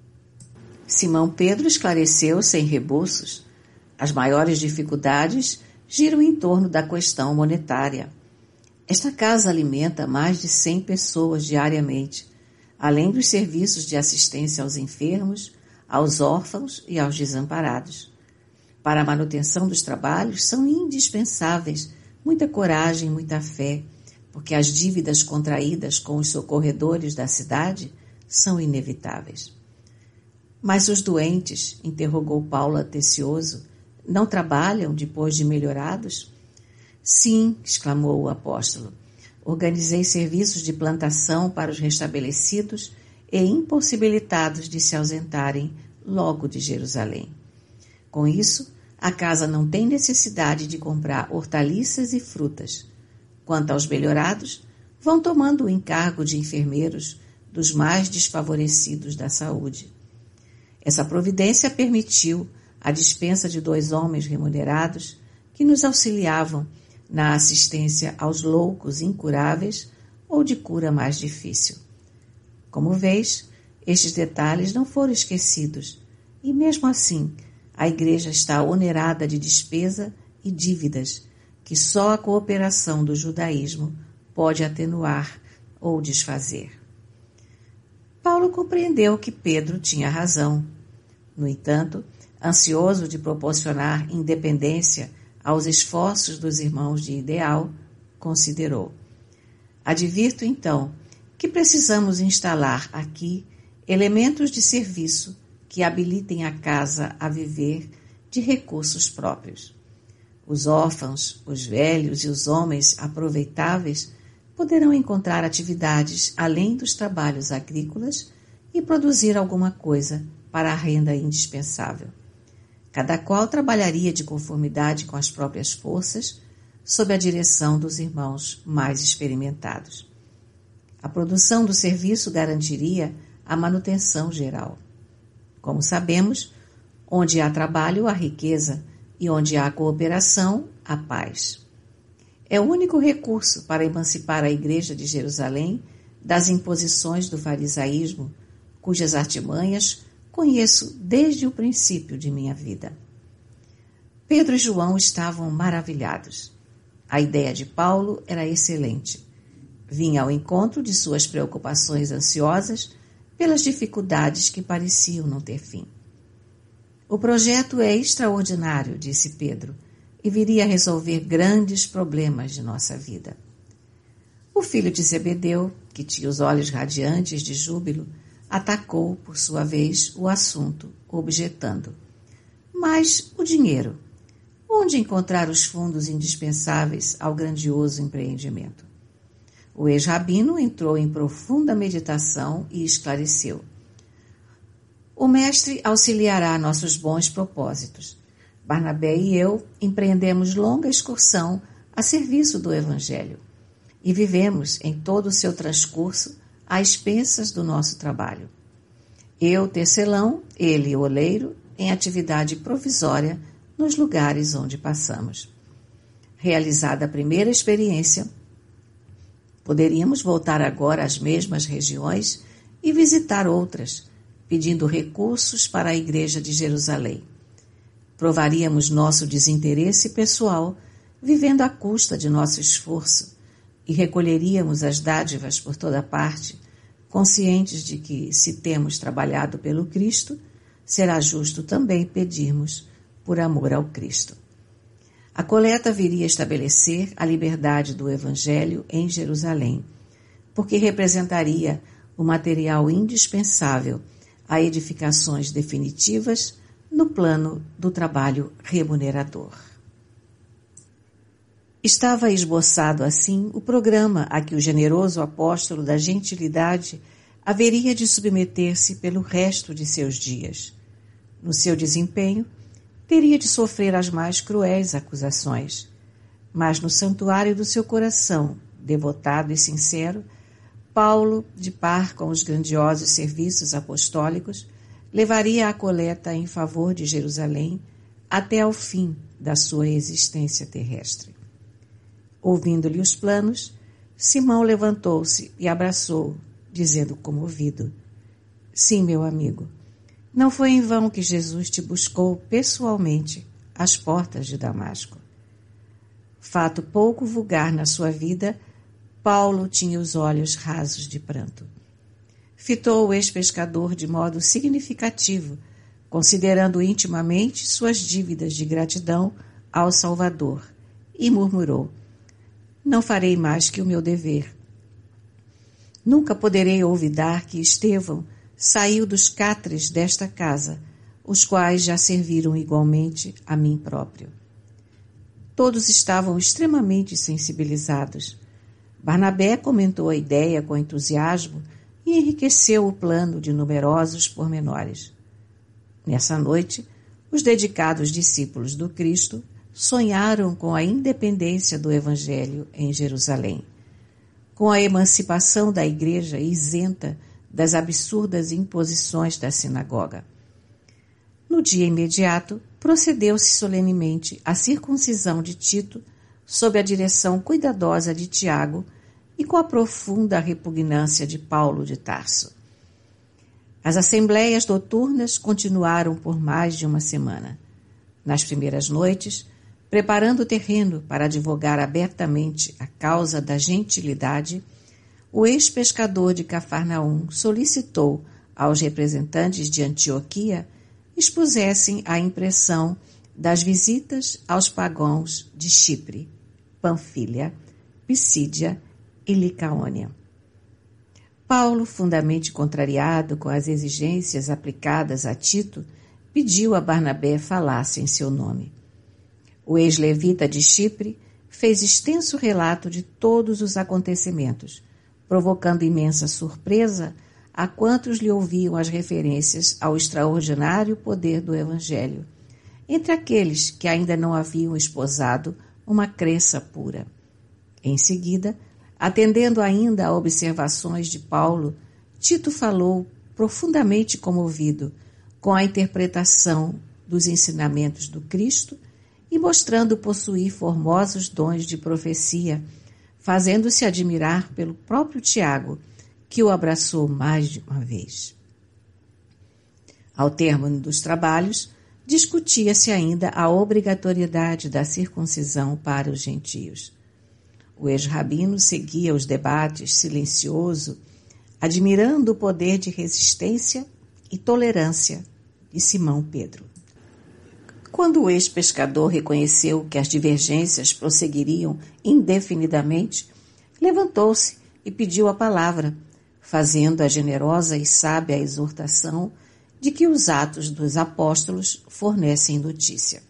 Simão Pedro esclareceu sem rebuços. As maiores dificuldades giram em torno da questão monetária. Esta casa alimenta mais de cem pessoas diariamente, além dos serviços de assistência aos enfermos, aos órfãos e aos desamparados. Para a manutenção dos trabalhos são indispensáveis muita coragem e muita fé, porque as dívidas contraídas com os socorredores da cidade são inevitáveis. Mas os doentes, interrogou Paulo atencioso, não trabalham depois de melhorados? Sim, exclamou o apóstolo. Organizei serviços de plantação para os restabelecidos e impossibilitados de se ausentarem logo de Jerusalém. Com isso, a casa não tem necessidade de comprar hortaliças e frutas. Quanto aos melhorados, vão tomando o encargo de enfermeiros dos mais desfavorecidos da saúde. Essa providência permitiu a dispensa de dois homens remunerados que nos auxiliavam na assistência aos loucos incuráveis ou de cura mais difícil. Como vês, estes detalhes não foram esquecidos e, mesmo assim, a Igreja está onerada de despesa e dívidas que só a cooperação do judaísmo pode atenuar ou desfazer. Paulo compreendeu que Pedro tinha razão. No entanto, ansioso de proporcionar independência aos esforços dos irmãos de ideal, considerou: advirto então que precisamos instalar aqui elementos de serviço que habilitem a casa a viver de recursos próprios. Os órfãos, os velhos e os homens aproveitáveis poderão encontrar atividades além dos trabalhos agrícolas e produzir alguma coisa para a renda indispensável. Cada qual trabalharia de conformidade com as próprias forças, sob a direção dos irmãos mais experimentados. A produção do serviço garantiria a manutenção geral. Como sabemos, onde há trabalho, há riqueza, e onde há cooperação, há paz. É o único recurso para emancipar a Igreja de Jerusalém das imposições do farisaísmo, cujas artimanhas conheço desde o princípio de minha vida. Pedro e João estavam maravilhados. A ideia de Paulo era excelente. Vinha ao encontro de suas preocupações ansiosas pelas dificuldades que pareciam não ter fim. O projeto é extraordinário, disse Pedro, e viria a resolver grandes problemas de nossa vida. O filho de Zebedeu, que tinha os olhos radiantes de júbilo, atacou, por sua vez, o assunto, objetando: mas o dinheiro? Onde encontrar os fundos indispensáveis ao grandioso empreendimento? O ex-rabino entrou em profunda meditação e esclareceu: o mestre auxiliará nossos bons propósitos. Barnabé e eu empreendemos longa excursão a serviço do Evangelho e vivemos em todo o seu transcurso às expensas do nosso trabalho. Eu, tecelão, ele, oleiro, em atividade provisória nos lugares onde passamos. Realizada a primeira experiência, poderíamos voltar agora às mesmas regiões e visitar outras, pedindo recursos para a Igreja de Jerusalém. Provaríamos nosso desinteresse pessoal, vivendo à custa de nosso esforço, e recolheríamos as dádivas por toda parte, conscientes de que, se temos trabalhado pelo Cristo, será justo também pedirmos por amor ao Cristo. A coleta viria estabelecer a liberdade do Evangelho em Jerusalém, porque representaria o material indispensável a edificações definitivas no plano do trabalho remunerador. Estava esboçado assim o programa a que o generoso apóstolo da gentilidade haveria de submeter-se pelo resto de seus dias. No seu desempenho, teria de sofrer as mais cruéis acusações, mas no santuário do seu coração, devotado e sincero, Paulo, de par com os grandiosos serviços apostólicos, levaria a coleta em favor de Jerusalém até ao fim da sua existência terrestre. Ouvindo-lhe os planos, Simão levantou-se e abraçou-o, dizendo comovido: Sim, meu amigo, não foi em vão que Jesus te buscou pessoalmente às portas de Damasco. Fato pouco vulgar na sua vida, Paulo tinha os olhos rasos de pranto. Fitou o ex-pescador de modo significativo, considerando intimamente suas dívidas de gratidão ao Salvador, e murmurou: Não farei mais que o meu dever. Nunca poderei olvidar que Estevão saiu dos catres desta casa, os quais já serviram igualmente a mim próprio. Todos estavam extremamente sensibilizados. Barnabé comentou a ideia com entusiasmo e enriqueceu o plano de numerosos pormenores. Nessa noite, os dedicados discípulos do Cristo sonharam com a independência do Evangelho em Jerusalém, com a emancipação da igreja isenta das absurdas imposições da sinagoga. No dia imediato, procedeu-se solenemente à circuncisão de Tito, sob a direção cuidadosa de Tiago e com a profunda repugnância de Paulo de Tarso. As assembleias noturnas continuaram por mais de uma semana. Nas primeiras noites, preparando o terreno para advogar abertamente a causa da gentilidade, o ex-pescador de Cafarnaum solicitou aos representantes de Antioquia expusessem a impressão das visitas aos pagãos de Chipre, Panfilha, Pisídia e Licaônia. Paulo, fundamente contrariado com as exigências aplicadas a Tito, pediu a Barnabé falasse em seu nome. O ex-levita de Chipre fez extenso relato de todos os acontecimentos, provocando imensa surpresa a quantos lhe ouviam as referências ao extraordinário poder do Evangelho, entre aqueles que ainda não haviam esposado uma crença pura. Em seguida, atendendo ainda a observações de Paulo, Tito falou profundamente comovido com a interpretação dos ensinamentos do Cristo e mostrando possuir formosos dons de profecia, fazendo-se admirar pelo próprio Tiago, que o abraçou mais de uma vez. Ao término dos trabalhos, discutia-se ainda a obrigatoriedade da circuncisão para os gentios. O ex-rabino seguia os debates silencioso, admirando o poder de resistência e tolerância de Simão Pedro. Quando o ex-pescador reconheceu que as divergências prosseguiriam indefinidamente, levantou-se e pediu a palavra, fazendo a generosa e sábia exortação de que os atos dos apóstolos fornecem notícia.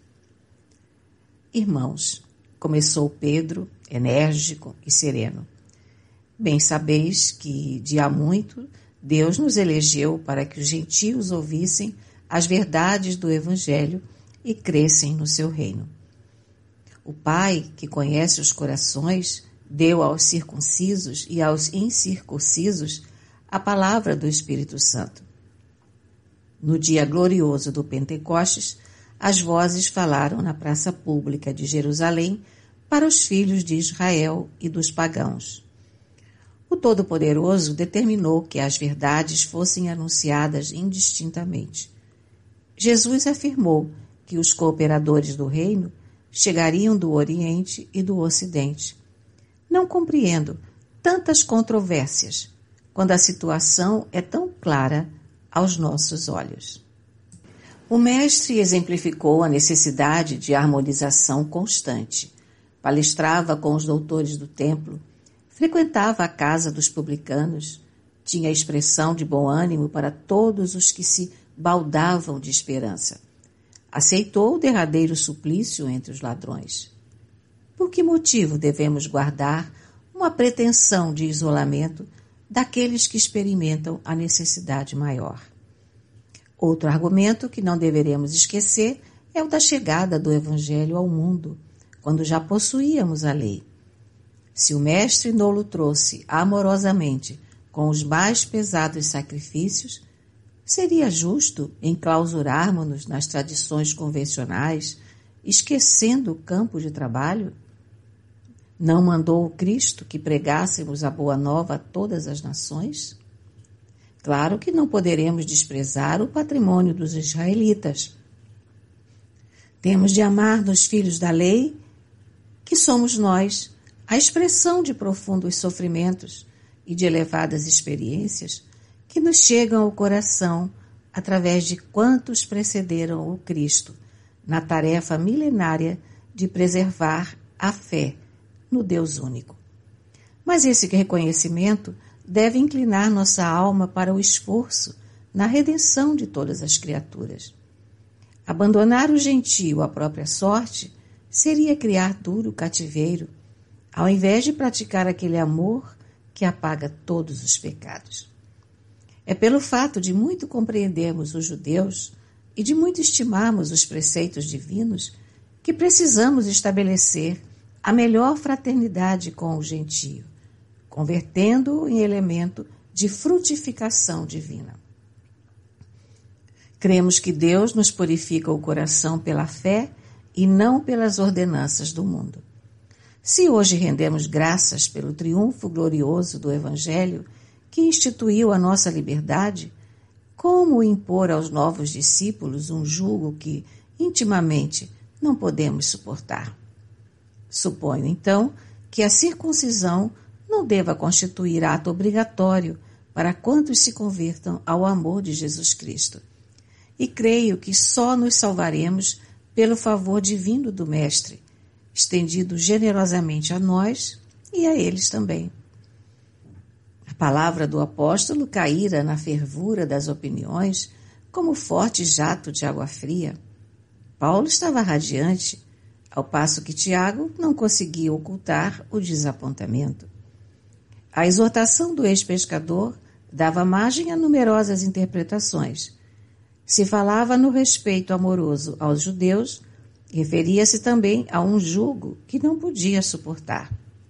Irmãos, começou Pedro, enérgico e sereno, bem sabeis que, de há muito, Deus nos elegeu para que os gentios ouvissem as verdades do Evangelho e crescem no seu reino. O Pai, que conhece os corações, deu aos circuncisos e aos incircuncisos a palavra do Espírito Santo. No dia glorioso do Pentecostes, as vozes falaram na praça pública de Jerusalém para os filhos de Israel e dos pagãos. O Todo-Poderoso determinou que as verdades fossem anunciadas indistintamente. Jesus afirmou que os cooperadores do reino chegariam do Oriente e do Ocidente. Não compreendo tantas controvérsias quando a situação é tão clara aos nossos olhos. O mestre exemplificou a necessidade de harmonização constante, palestrava com os doutores do templo, frequentava a casa dos publicanos, tinha expressão de bom ânimo para todos os que se baldavam de esperança. Aceitou o derradeiro suplício entre os ladrões. por que motivo devemos guardar uma pretensão de isolamento daqueles que experimentam a necessidade maior? Outro argumento que não deveremos esquecer é o da chegada do Evangelho ao mundo, quando já possuíamos a lei. Se o Mestre nolo trouxe amorosamente com os mais pesados sacrifícios, seria justo enclausurarmos-nos nas tradições convencionais, esquecendo o campo de trabalho? Não mandou o Cristo que pregássemos a boa nova a todas as nações? Claro que não poderemos desprezar o patrimônio dos israelitas. Temos de amar nos filhos da lei, que somos nós, a expressão de profundos sofrimentos e de elevadas experiências que nos chegam ao coração através de quantos precederam o Cristo na tarefa milenária de preservar a fé no Deus único. Mas esse reconhecimento deve inclinar nossa alma para o esforço na redenção de todas as criaturas. Abandonar o gentio à própria sorte seria criar duro cativeiro, ao invés de praticar aquele amor que apaga todos os pecados. É pelo fato de muito compreendermos os judeus e de muito estimarmos os preceitos divinos que precisamos estabelecer a melhor fraternidade com o gentio, convertendo-o em elemento de frutificação divina. Cremos que Deus nos purifica o coração pela fé e não pelas ordenanças do mundo. Se hoje rendemos graças pelo triunfo glorioso do Evangelho que instituiu a nossa liberdade, como impor aos novos discípulos um jugo que, intimamente, não podemos suportar? Suponho, então, que a circuncisão não deva constituir ato obrigatório para quantos se convertam ao amor de Jesus Cristo. E creio que só nos salvaremos pelo favor divino do Mestre, estendido generosamente a nós e a eles também. A palavra do apóstolo caíra na fervura das opiniões como forte jato de água fria. Paulo estava radiante, ao passo que Tiago não conseguia ocultar o desapontamento. A exortação do ex-pescador dava margem a numerosas interpretações. Se falava no respeito amoroso aos judeus, referia-se também a um jugo que não podia suportar.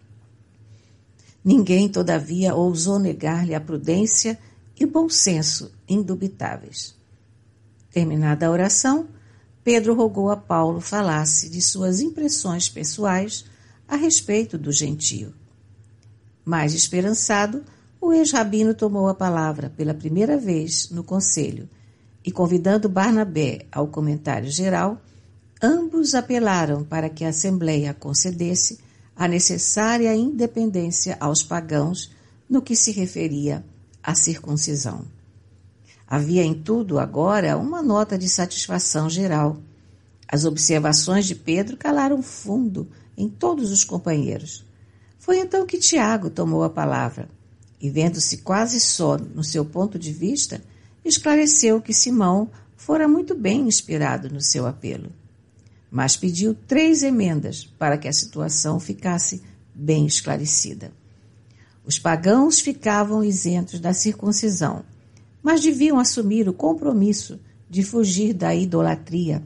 Ninguém, todavia, ousou negar-lhe a prudência e bom senso indubitáveis. Terminada a oração, Pedro rogou a Paulo falasse de suas impressões pessoais a respeito do gentio. Mais esperançado, o ex-rabino tomou a palavra pela primeira vez no conselho e, convidando Barnabé ao comentário geral, ambos apelaram para que a Assembleia concedesse a necessária independência aos pagãos no que se referia à circuncisão. Havia em tudo agora uma nota de satisfação geral. As observações de Pedro calaram fundo em todos os companheiros. Foi então que Tiago tomou a palavra e, vendo-se quase só no seu ponto de vista, esclareceu que Simão fora muito bem inspirado no seu apelo, mas pediu três emendas para que a situação ficasse bem esclarecida. Os pagãos ficavam isentos da circuncisão, mas deviam assumir o compromisso de fugir da idolatria,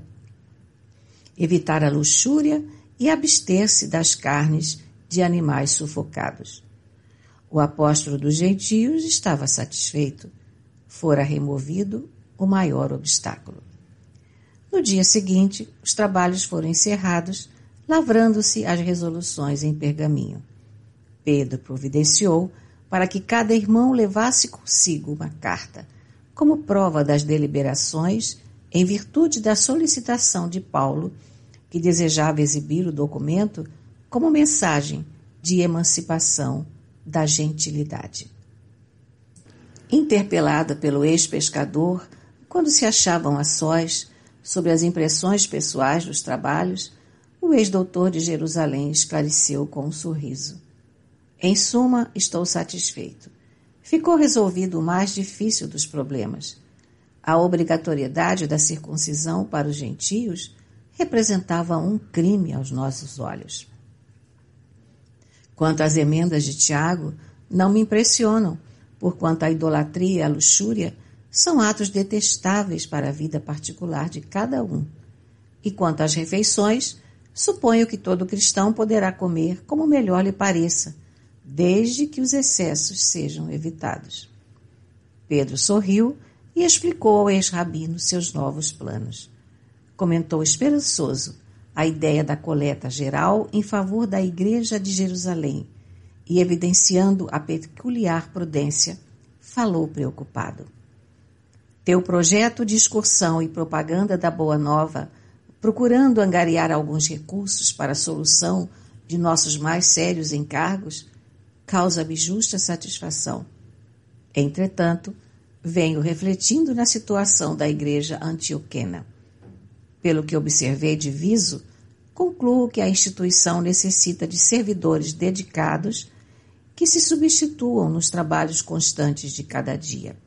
evitar a luxúria e abster-se das carnes de animais sufocados. O apóstolo dos gentios estava satisfeito. Fora removido o maior obstáculo. No dia seguinte, os trabalhos foram encerrados, lavrando-se as resoluções em pergaminho. Pedro providenciou para que cada irmão levasse consigo uma carta, como prova das deliberações, em virtude da solicitação de Paulo, que desejava exibir o documento como mensagem de emancipação da gentilidade. Interpelada pelo ex-pescador, quando se achavam a sós sobre as impressões pessoais dos trabalhos, o ex-doutor de Jerusalém esclareceu com um sorriso. Em suma, estou satisfeito. Ficou resolvido o mais difícil dos problemas. A obrigatoriedade da circuncisão para os gentios representava um crime aos nossos olhos. Quanto às emendas de Tiago, não me impressionam, porquanto a idolatria e a luxúria são atos detestáveis para a vida particular de cada um. E quanto às refeições, suponho que todo cristão poderá comer como melhor lhe pareça, desde que os excessos sejam evitados. Pedro sorriu e explicou ao ex-rabino seus novos planos. Comentou esperançoso a ideia da coleta geral em favor da Igreja de Jerusalém e, evidenciando a peculiar prudência, falou preocupado. Teu projeto de excursão e propaganda da Boa Nova, procurando angariar alguns recursos para a solução de nossos mais sérios encargos, causa-me justa satisfação. Entretanto, venho refletindo na situação da Igreja antioquena. Pelo que observei de viso, concluo que a instituição necessita de servidores dedicados que se substituam nos trabalhos constantes de cada dia.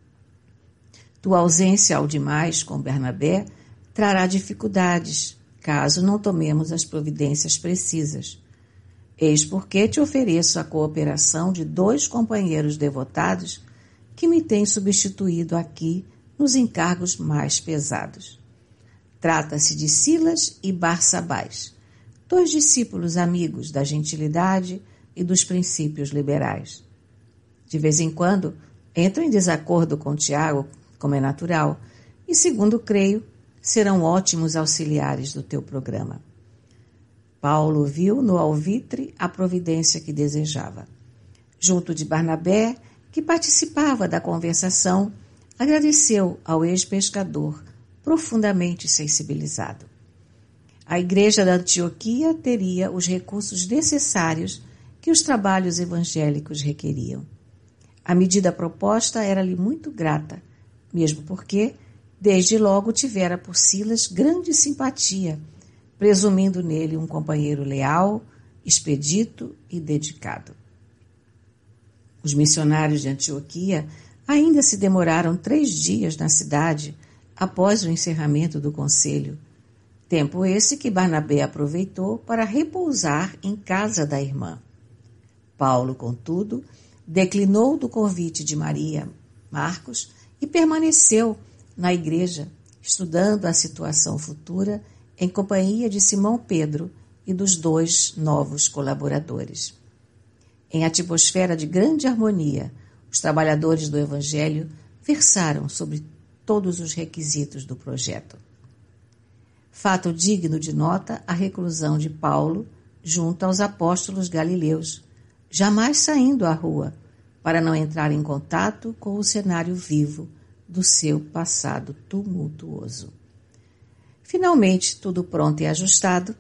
Tua ausência ao demais com Bernabé trará dificuldades, caso não tomemos as providências precisas. Eis porque te ofereço a cooperação de dois companheiros devotados que me têm substituído aqui nos encargos mais pesados. Trata-se de Silas e Barsabás, dois discípulos amigos da gentilidade e dos princípios liberais. De vez em quando, entram em desacordo com Tiago, como é natural, e, segundo creio, serão ótimos auxiliares do teu programa. Paulo viu no alvitre a providência que desejava. Junto de Barnabé, que participava da conversação, agradeceu ao ex-pescador, profundamente sensibilizado. A Igreja da Antioquia teria os recursos necessários que os trabalhos evangélicos requeriam. A medida proposta era-lhe muito grata, mesmo porque, desde logo, tivera por Silas grande simpatia, presumindo nele um companheiro leal, expedito e dedicado. Os missionários de Antioquia ainda se demoraram três dias na cidade após o encerramento do conselho, tempo esse que Barnabé aproveitou para repousar em casa da irmã. Paulo, contudo, declinou do convite de Maria Marcos e permaneceu na igreja, estudando a situação futura em companhia de Simão Pedro e dos dois novos colaboradores. Em atmosfera de grande harmonia, os trabalhadores do Evangelho versaram sobre todos os requisitos do projeto. Fato digno de nota a reclusão de Paulo junto aos apóstolos galileus, jamais saindo à rua para não entrar em contato com o cenário vivo do seu passado tumultuoso. Finalmente, tudo pronto e ajustado,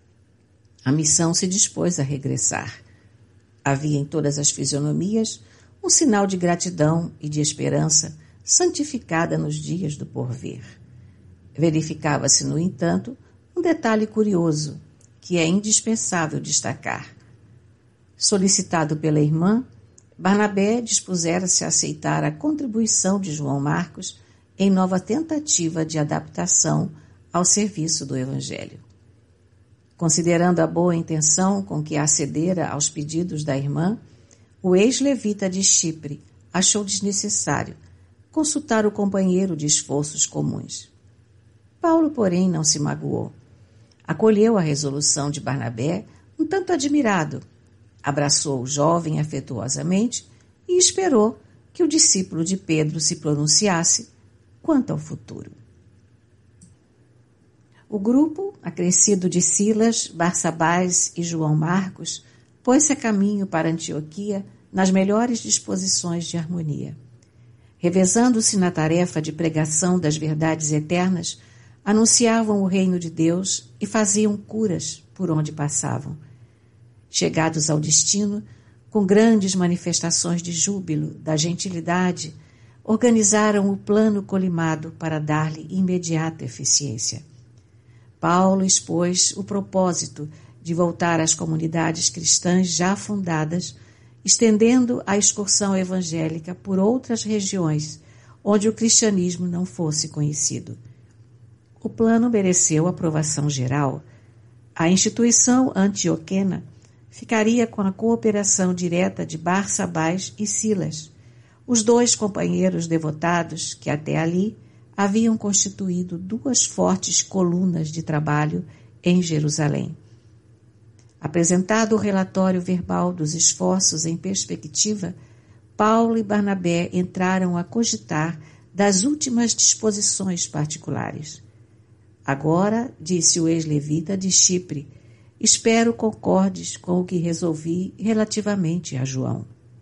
a missão se dispôs a regressar. Havia em todas as fisionomias um sinal de gratidão e de esperança santificada nos dias do porvir. Verificava-se, no entanto, um detalhe curioso que é indispensável destacar. Solicitado pela irmã, Barnabé dispusera-se a aceitar a contribuição de João Marcos em nova tentativa de adaptação ao serviço do Evangelho. Considerando a boa intenção com que acedera aos pedidos da irmã, o ex-levita de Chipre achou desnecessário consultar o companheiro de esforços comuns. Paulo, porém, não se magoou. Acolheu a resolução de Barnabé, um tanto admirado, abraçou o jovem afetuosamente e esperou que o discípulo de Pedro se pronunciasse quanto ao futuro. O grupo, acrescido de Silas, Barsabás e João Marcos, pôs-se a caminho para Antioquia nas melhores disposições de harmonia. Revezando-se na tarefa de pregação das verdades eternas, anunciavam o reino de Deus e faziam curas por onde passavam. Chegados ao destino, com grandes manifestações de júbilo, da gentilidade, organizaram o plano colimado para dar-lhe imediata eficiência. Paulo expôs o propósito de voltar às comunidades cristãs já fundadas, estendendo a excursão evangélica por outras regiões onde o cristianismo não fosse conhecido. O plano mereceu aprovação geral. A instituição antioquena ficaria com a cooperação direta de Barsabás e Silas, os dois companheiros devotados que até ali haviam constituído duas fortes colunas de trabalho em Jerusalém. Apresentado o relatório verbal dos esforços em perspectiva, Paulo e Barnabé entraram a cogitar das últimas disposições particulares. Agora, disse o ex-levita de Chipre, espero concordes com o que resolvi relativamente a João.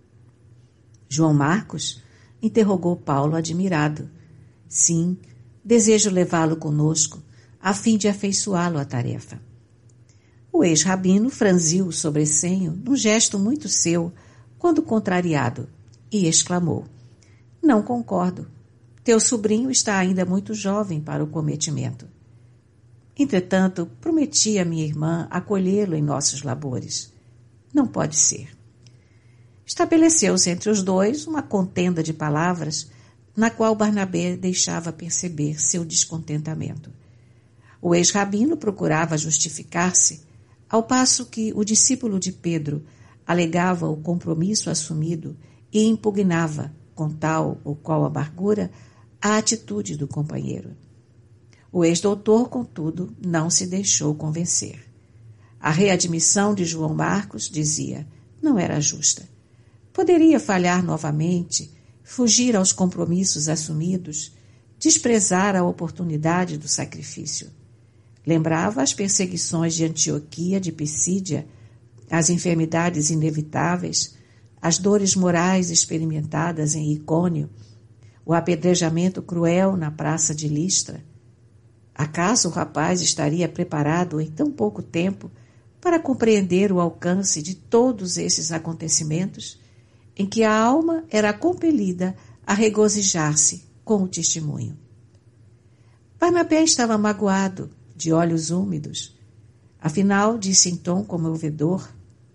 João Marcos? Interrogou Paulo admirado. Sim, desejo levá-lo conosco, a fim de afeiçoá-lo à tarefa. O ex-rabino franziu o sobressenho num gesto muito seu, quando contrariado, e exclamou: Não concordo. Teu sobrinho está ainda muito jovem para o cometimento. Entretanto, prometi a minha irmã acolhê-lo em nossos labores. Não pode ser. Estabeleceu-se entre os dois uma contenda de palavras, na qual Barnabé deixava perceber seu descontentamento. O ex-rabino procurava justificar-se, ao passo que o discípulo de Pedro alegava o compromisso assumido e impugnava, com tal ou qual amargura, a atitude do companheiro. O ex-doutor, contudo, não se deixou convencer. A readmissão de João Marcos, dizia, não era justa. Poderia falhar novamente, fugir aos compromissos assumidos, desprezar a oportunidade do sacrifício. Lembrava as perseguições de Antioquia, de Pisídia, as enfermidades inevitáveis, as dores morais experimentadas em Icônio, o apedrejamento cruel na praça de Listra. Acaso o rapaz estaria preparado em tão pouco tempo para compreender o alcance de todos esses acontecimentos, em que a alma era compelida a regozijar-se com o testemunho? Barnabé estava magoado, de olhos úmidos. Afinal, disse em tom comovedor,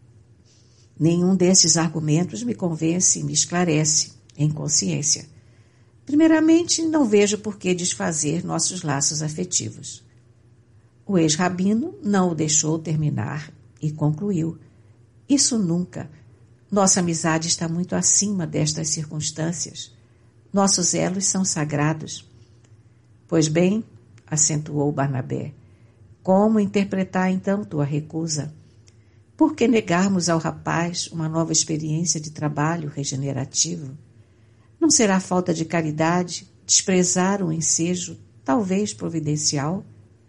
nenhum desses argumentos me convence e me esclarece, em consciência. Primeiramente, não vejo por que desfazer nossos laços afetivos. O ex-rabino não o deixou terminar e concluiu. Isso nunca. Nossa amizade está muito acima destas circunstâncias. Nossos elos são sagrados. Pois bem, acentuou Barnabé, como interpretar então tua recusa? Por que negarmos ao rapaz uma nova experiência de trabalho regenerativo? Não será falta de caridade desprezar um ensejo, talvez providencial?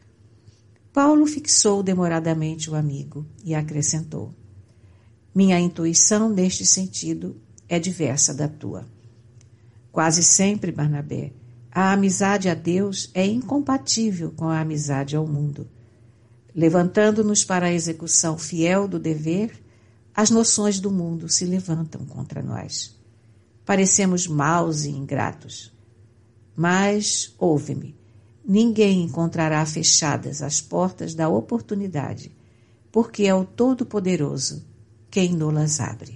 Paulo fixou demoradamente o amigo e acrescentou: minha intuição neste sentido é diversa da tua. Quase sempre, Barnabé, a amizade a Deus é incompatível com a amizade ao mundo. Levantando-nos para a execução fiel do dever, as noções do mundo se levantam contra nós. Parecemos maus e ingratos. Mas, ouve-me, ninguém encontrará fechadas as portas da oportunidade, porque é o Todo-Poderoso quem nolas abre.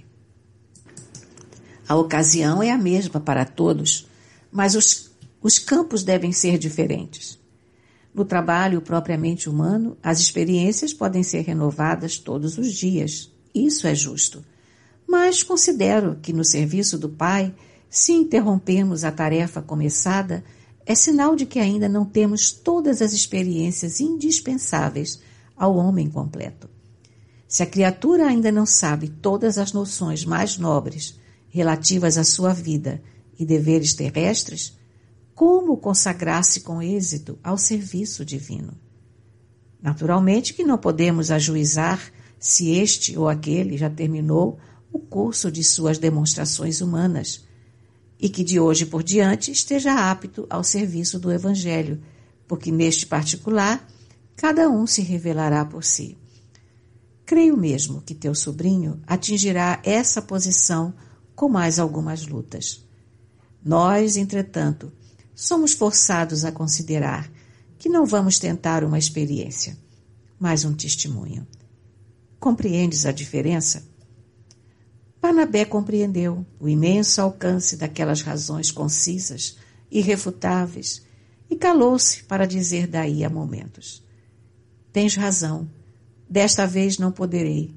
A ocasião é a mesma para todos, mas os, os campos devem ser diferentes. No trabalho propriamente humano, as experiências podem ser renovadas todos os dias. Isso é justo. Mas considero que no serviço do Pai, se interrompemos a tarefa começada, é sinal de que ainda não temos todas as experiências indispensáveis ao homem completo. Se a criatura ainda não sabe todas as noções mais nobres relativas à sua vida e deveres terrestres, como consagrar-se com êxito ao serviço divino? Naturalmente que não podemos ajuizar se este ou aquele já terminou o curso de suas demonstrações humanas e que de hoje por diante esteja apto ao serviço do Evangelho, porque neste particular cada um se revelará por si. Creio mesmo que teu sobrinho atingirá essa posição com mais algumas lutas. Nós, entretanto, somos forçados a considerar que não vamos tentar uma experiência, mas um testemunho. Compreendes a diferença? Barnabé compreendeu o imenso alcance daquelas razões concisas, irrefutáveis, e calou-se para dizer daí a momentos: tens razão, desta vez não poderei.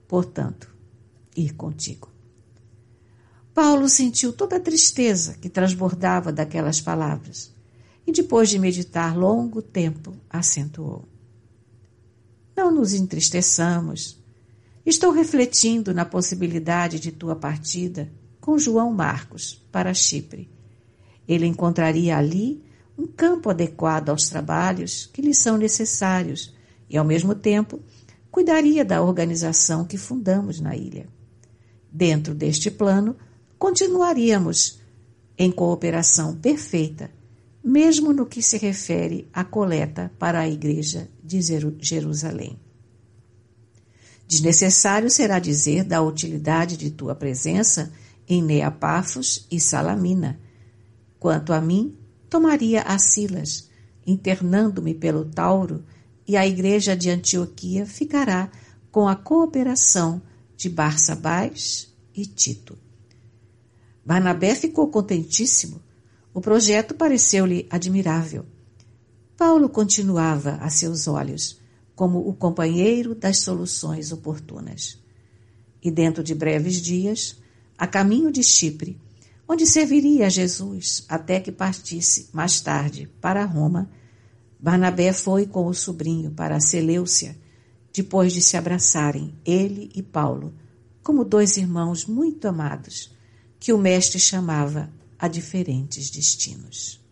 portanto, ir contigo. Paulo sentiu toda a tristeza que transbordava daquelas palavras e, depois de meditar longo tempo, acentuou: Não nos entristeçamos. Estou refletindo na possibilidade de tua partida com João Marcos para Chipre. Ele encontraria ali um campo adequado aos trabalhos que lhe são necessários e, ao mesmo tempo, cuidaria da organização que fundamos na ilha. Dentro deste plano, continuaríamos em cooperação perfeita, mesmo no que se refere à coleta para a igreja de Jerusalém. Desnecessário será dizer da utilidade de tua presença em Neapafos e Salamina. Quanto a mim, tomaria a Silas, internando-me pelo Tauro, e a igreja de Antioquia ficará com a cooperação de Barsabás e Tito. Barnabé ficou contentíssimo. O projeto pareceu-lhe admirável. Paulo continuava a seus olhos como o companheiro das soluções oportunas. E dentro de breves dias, a caminho de Chipre, onde serviria a Jesus até que partisse mais tarde para Roma, Barnabé foi com o sobrinho para Seleucia, depois de se abraçarem ele e Paulo, como dois irmãos muito amados, que o mestre chamava a diferentes destinos.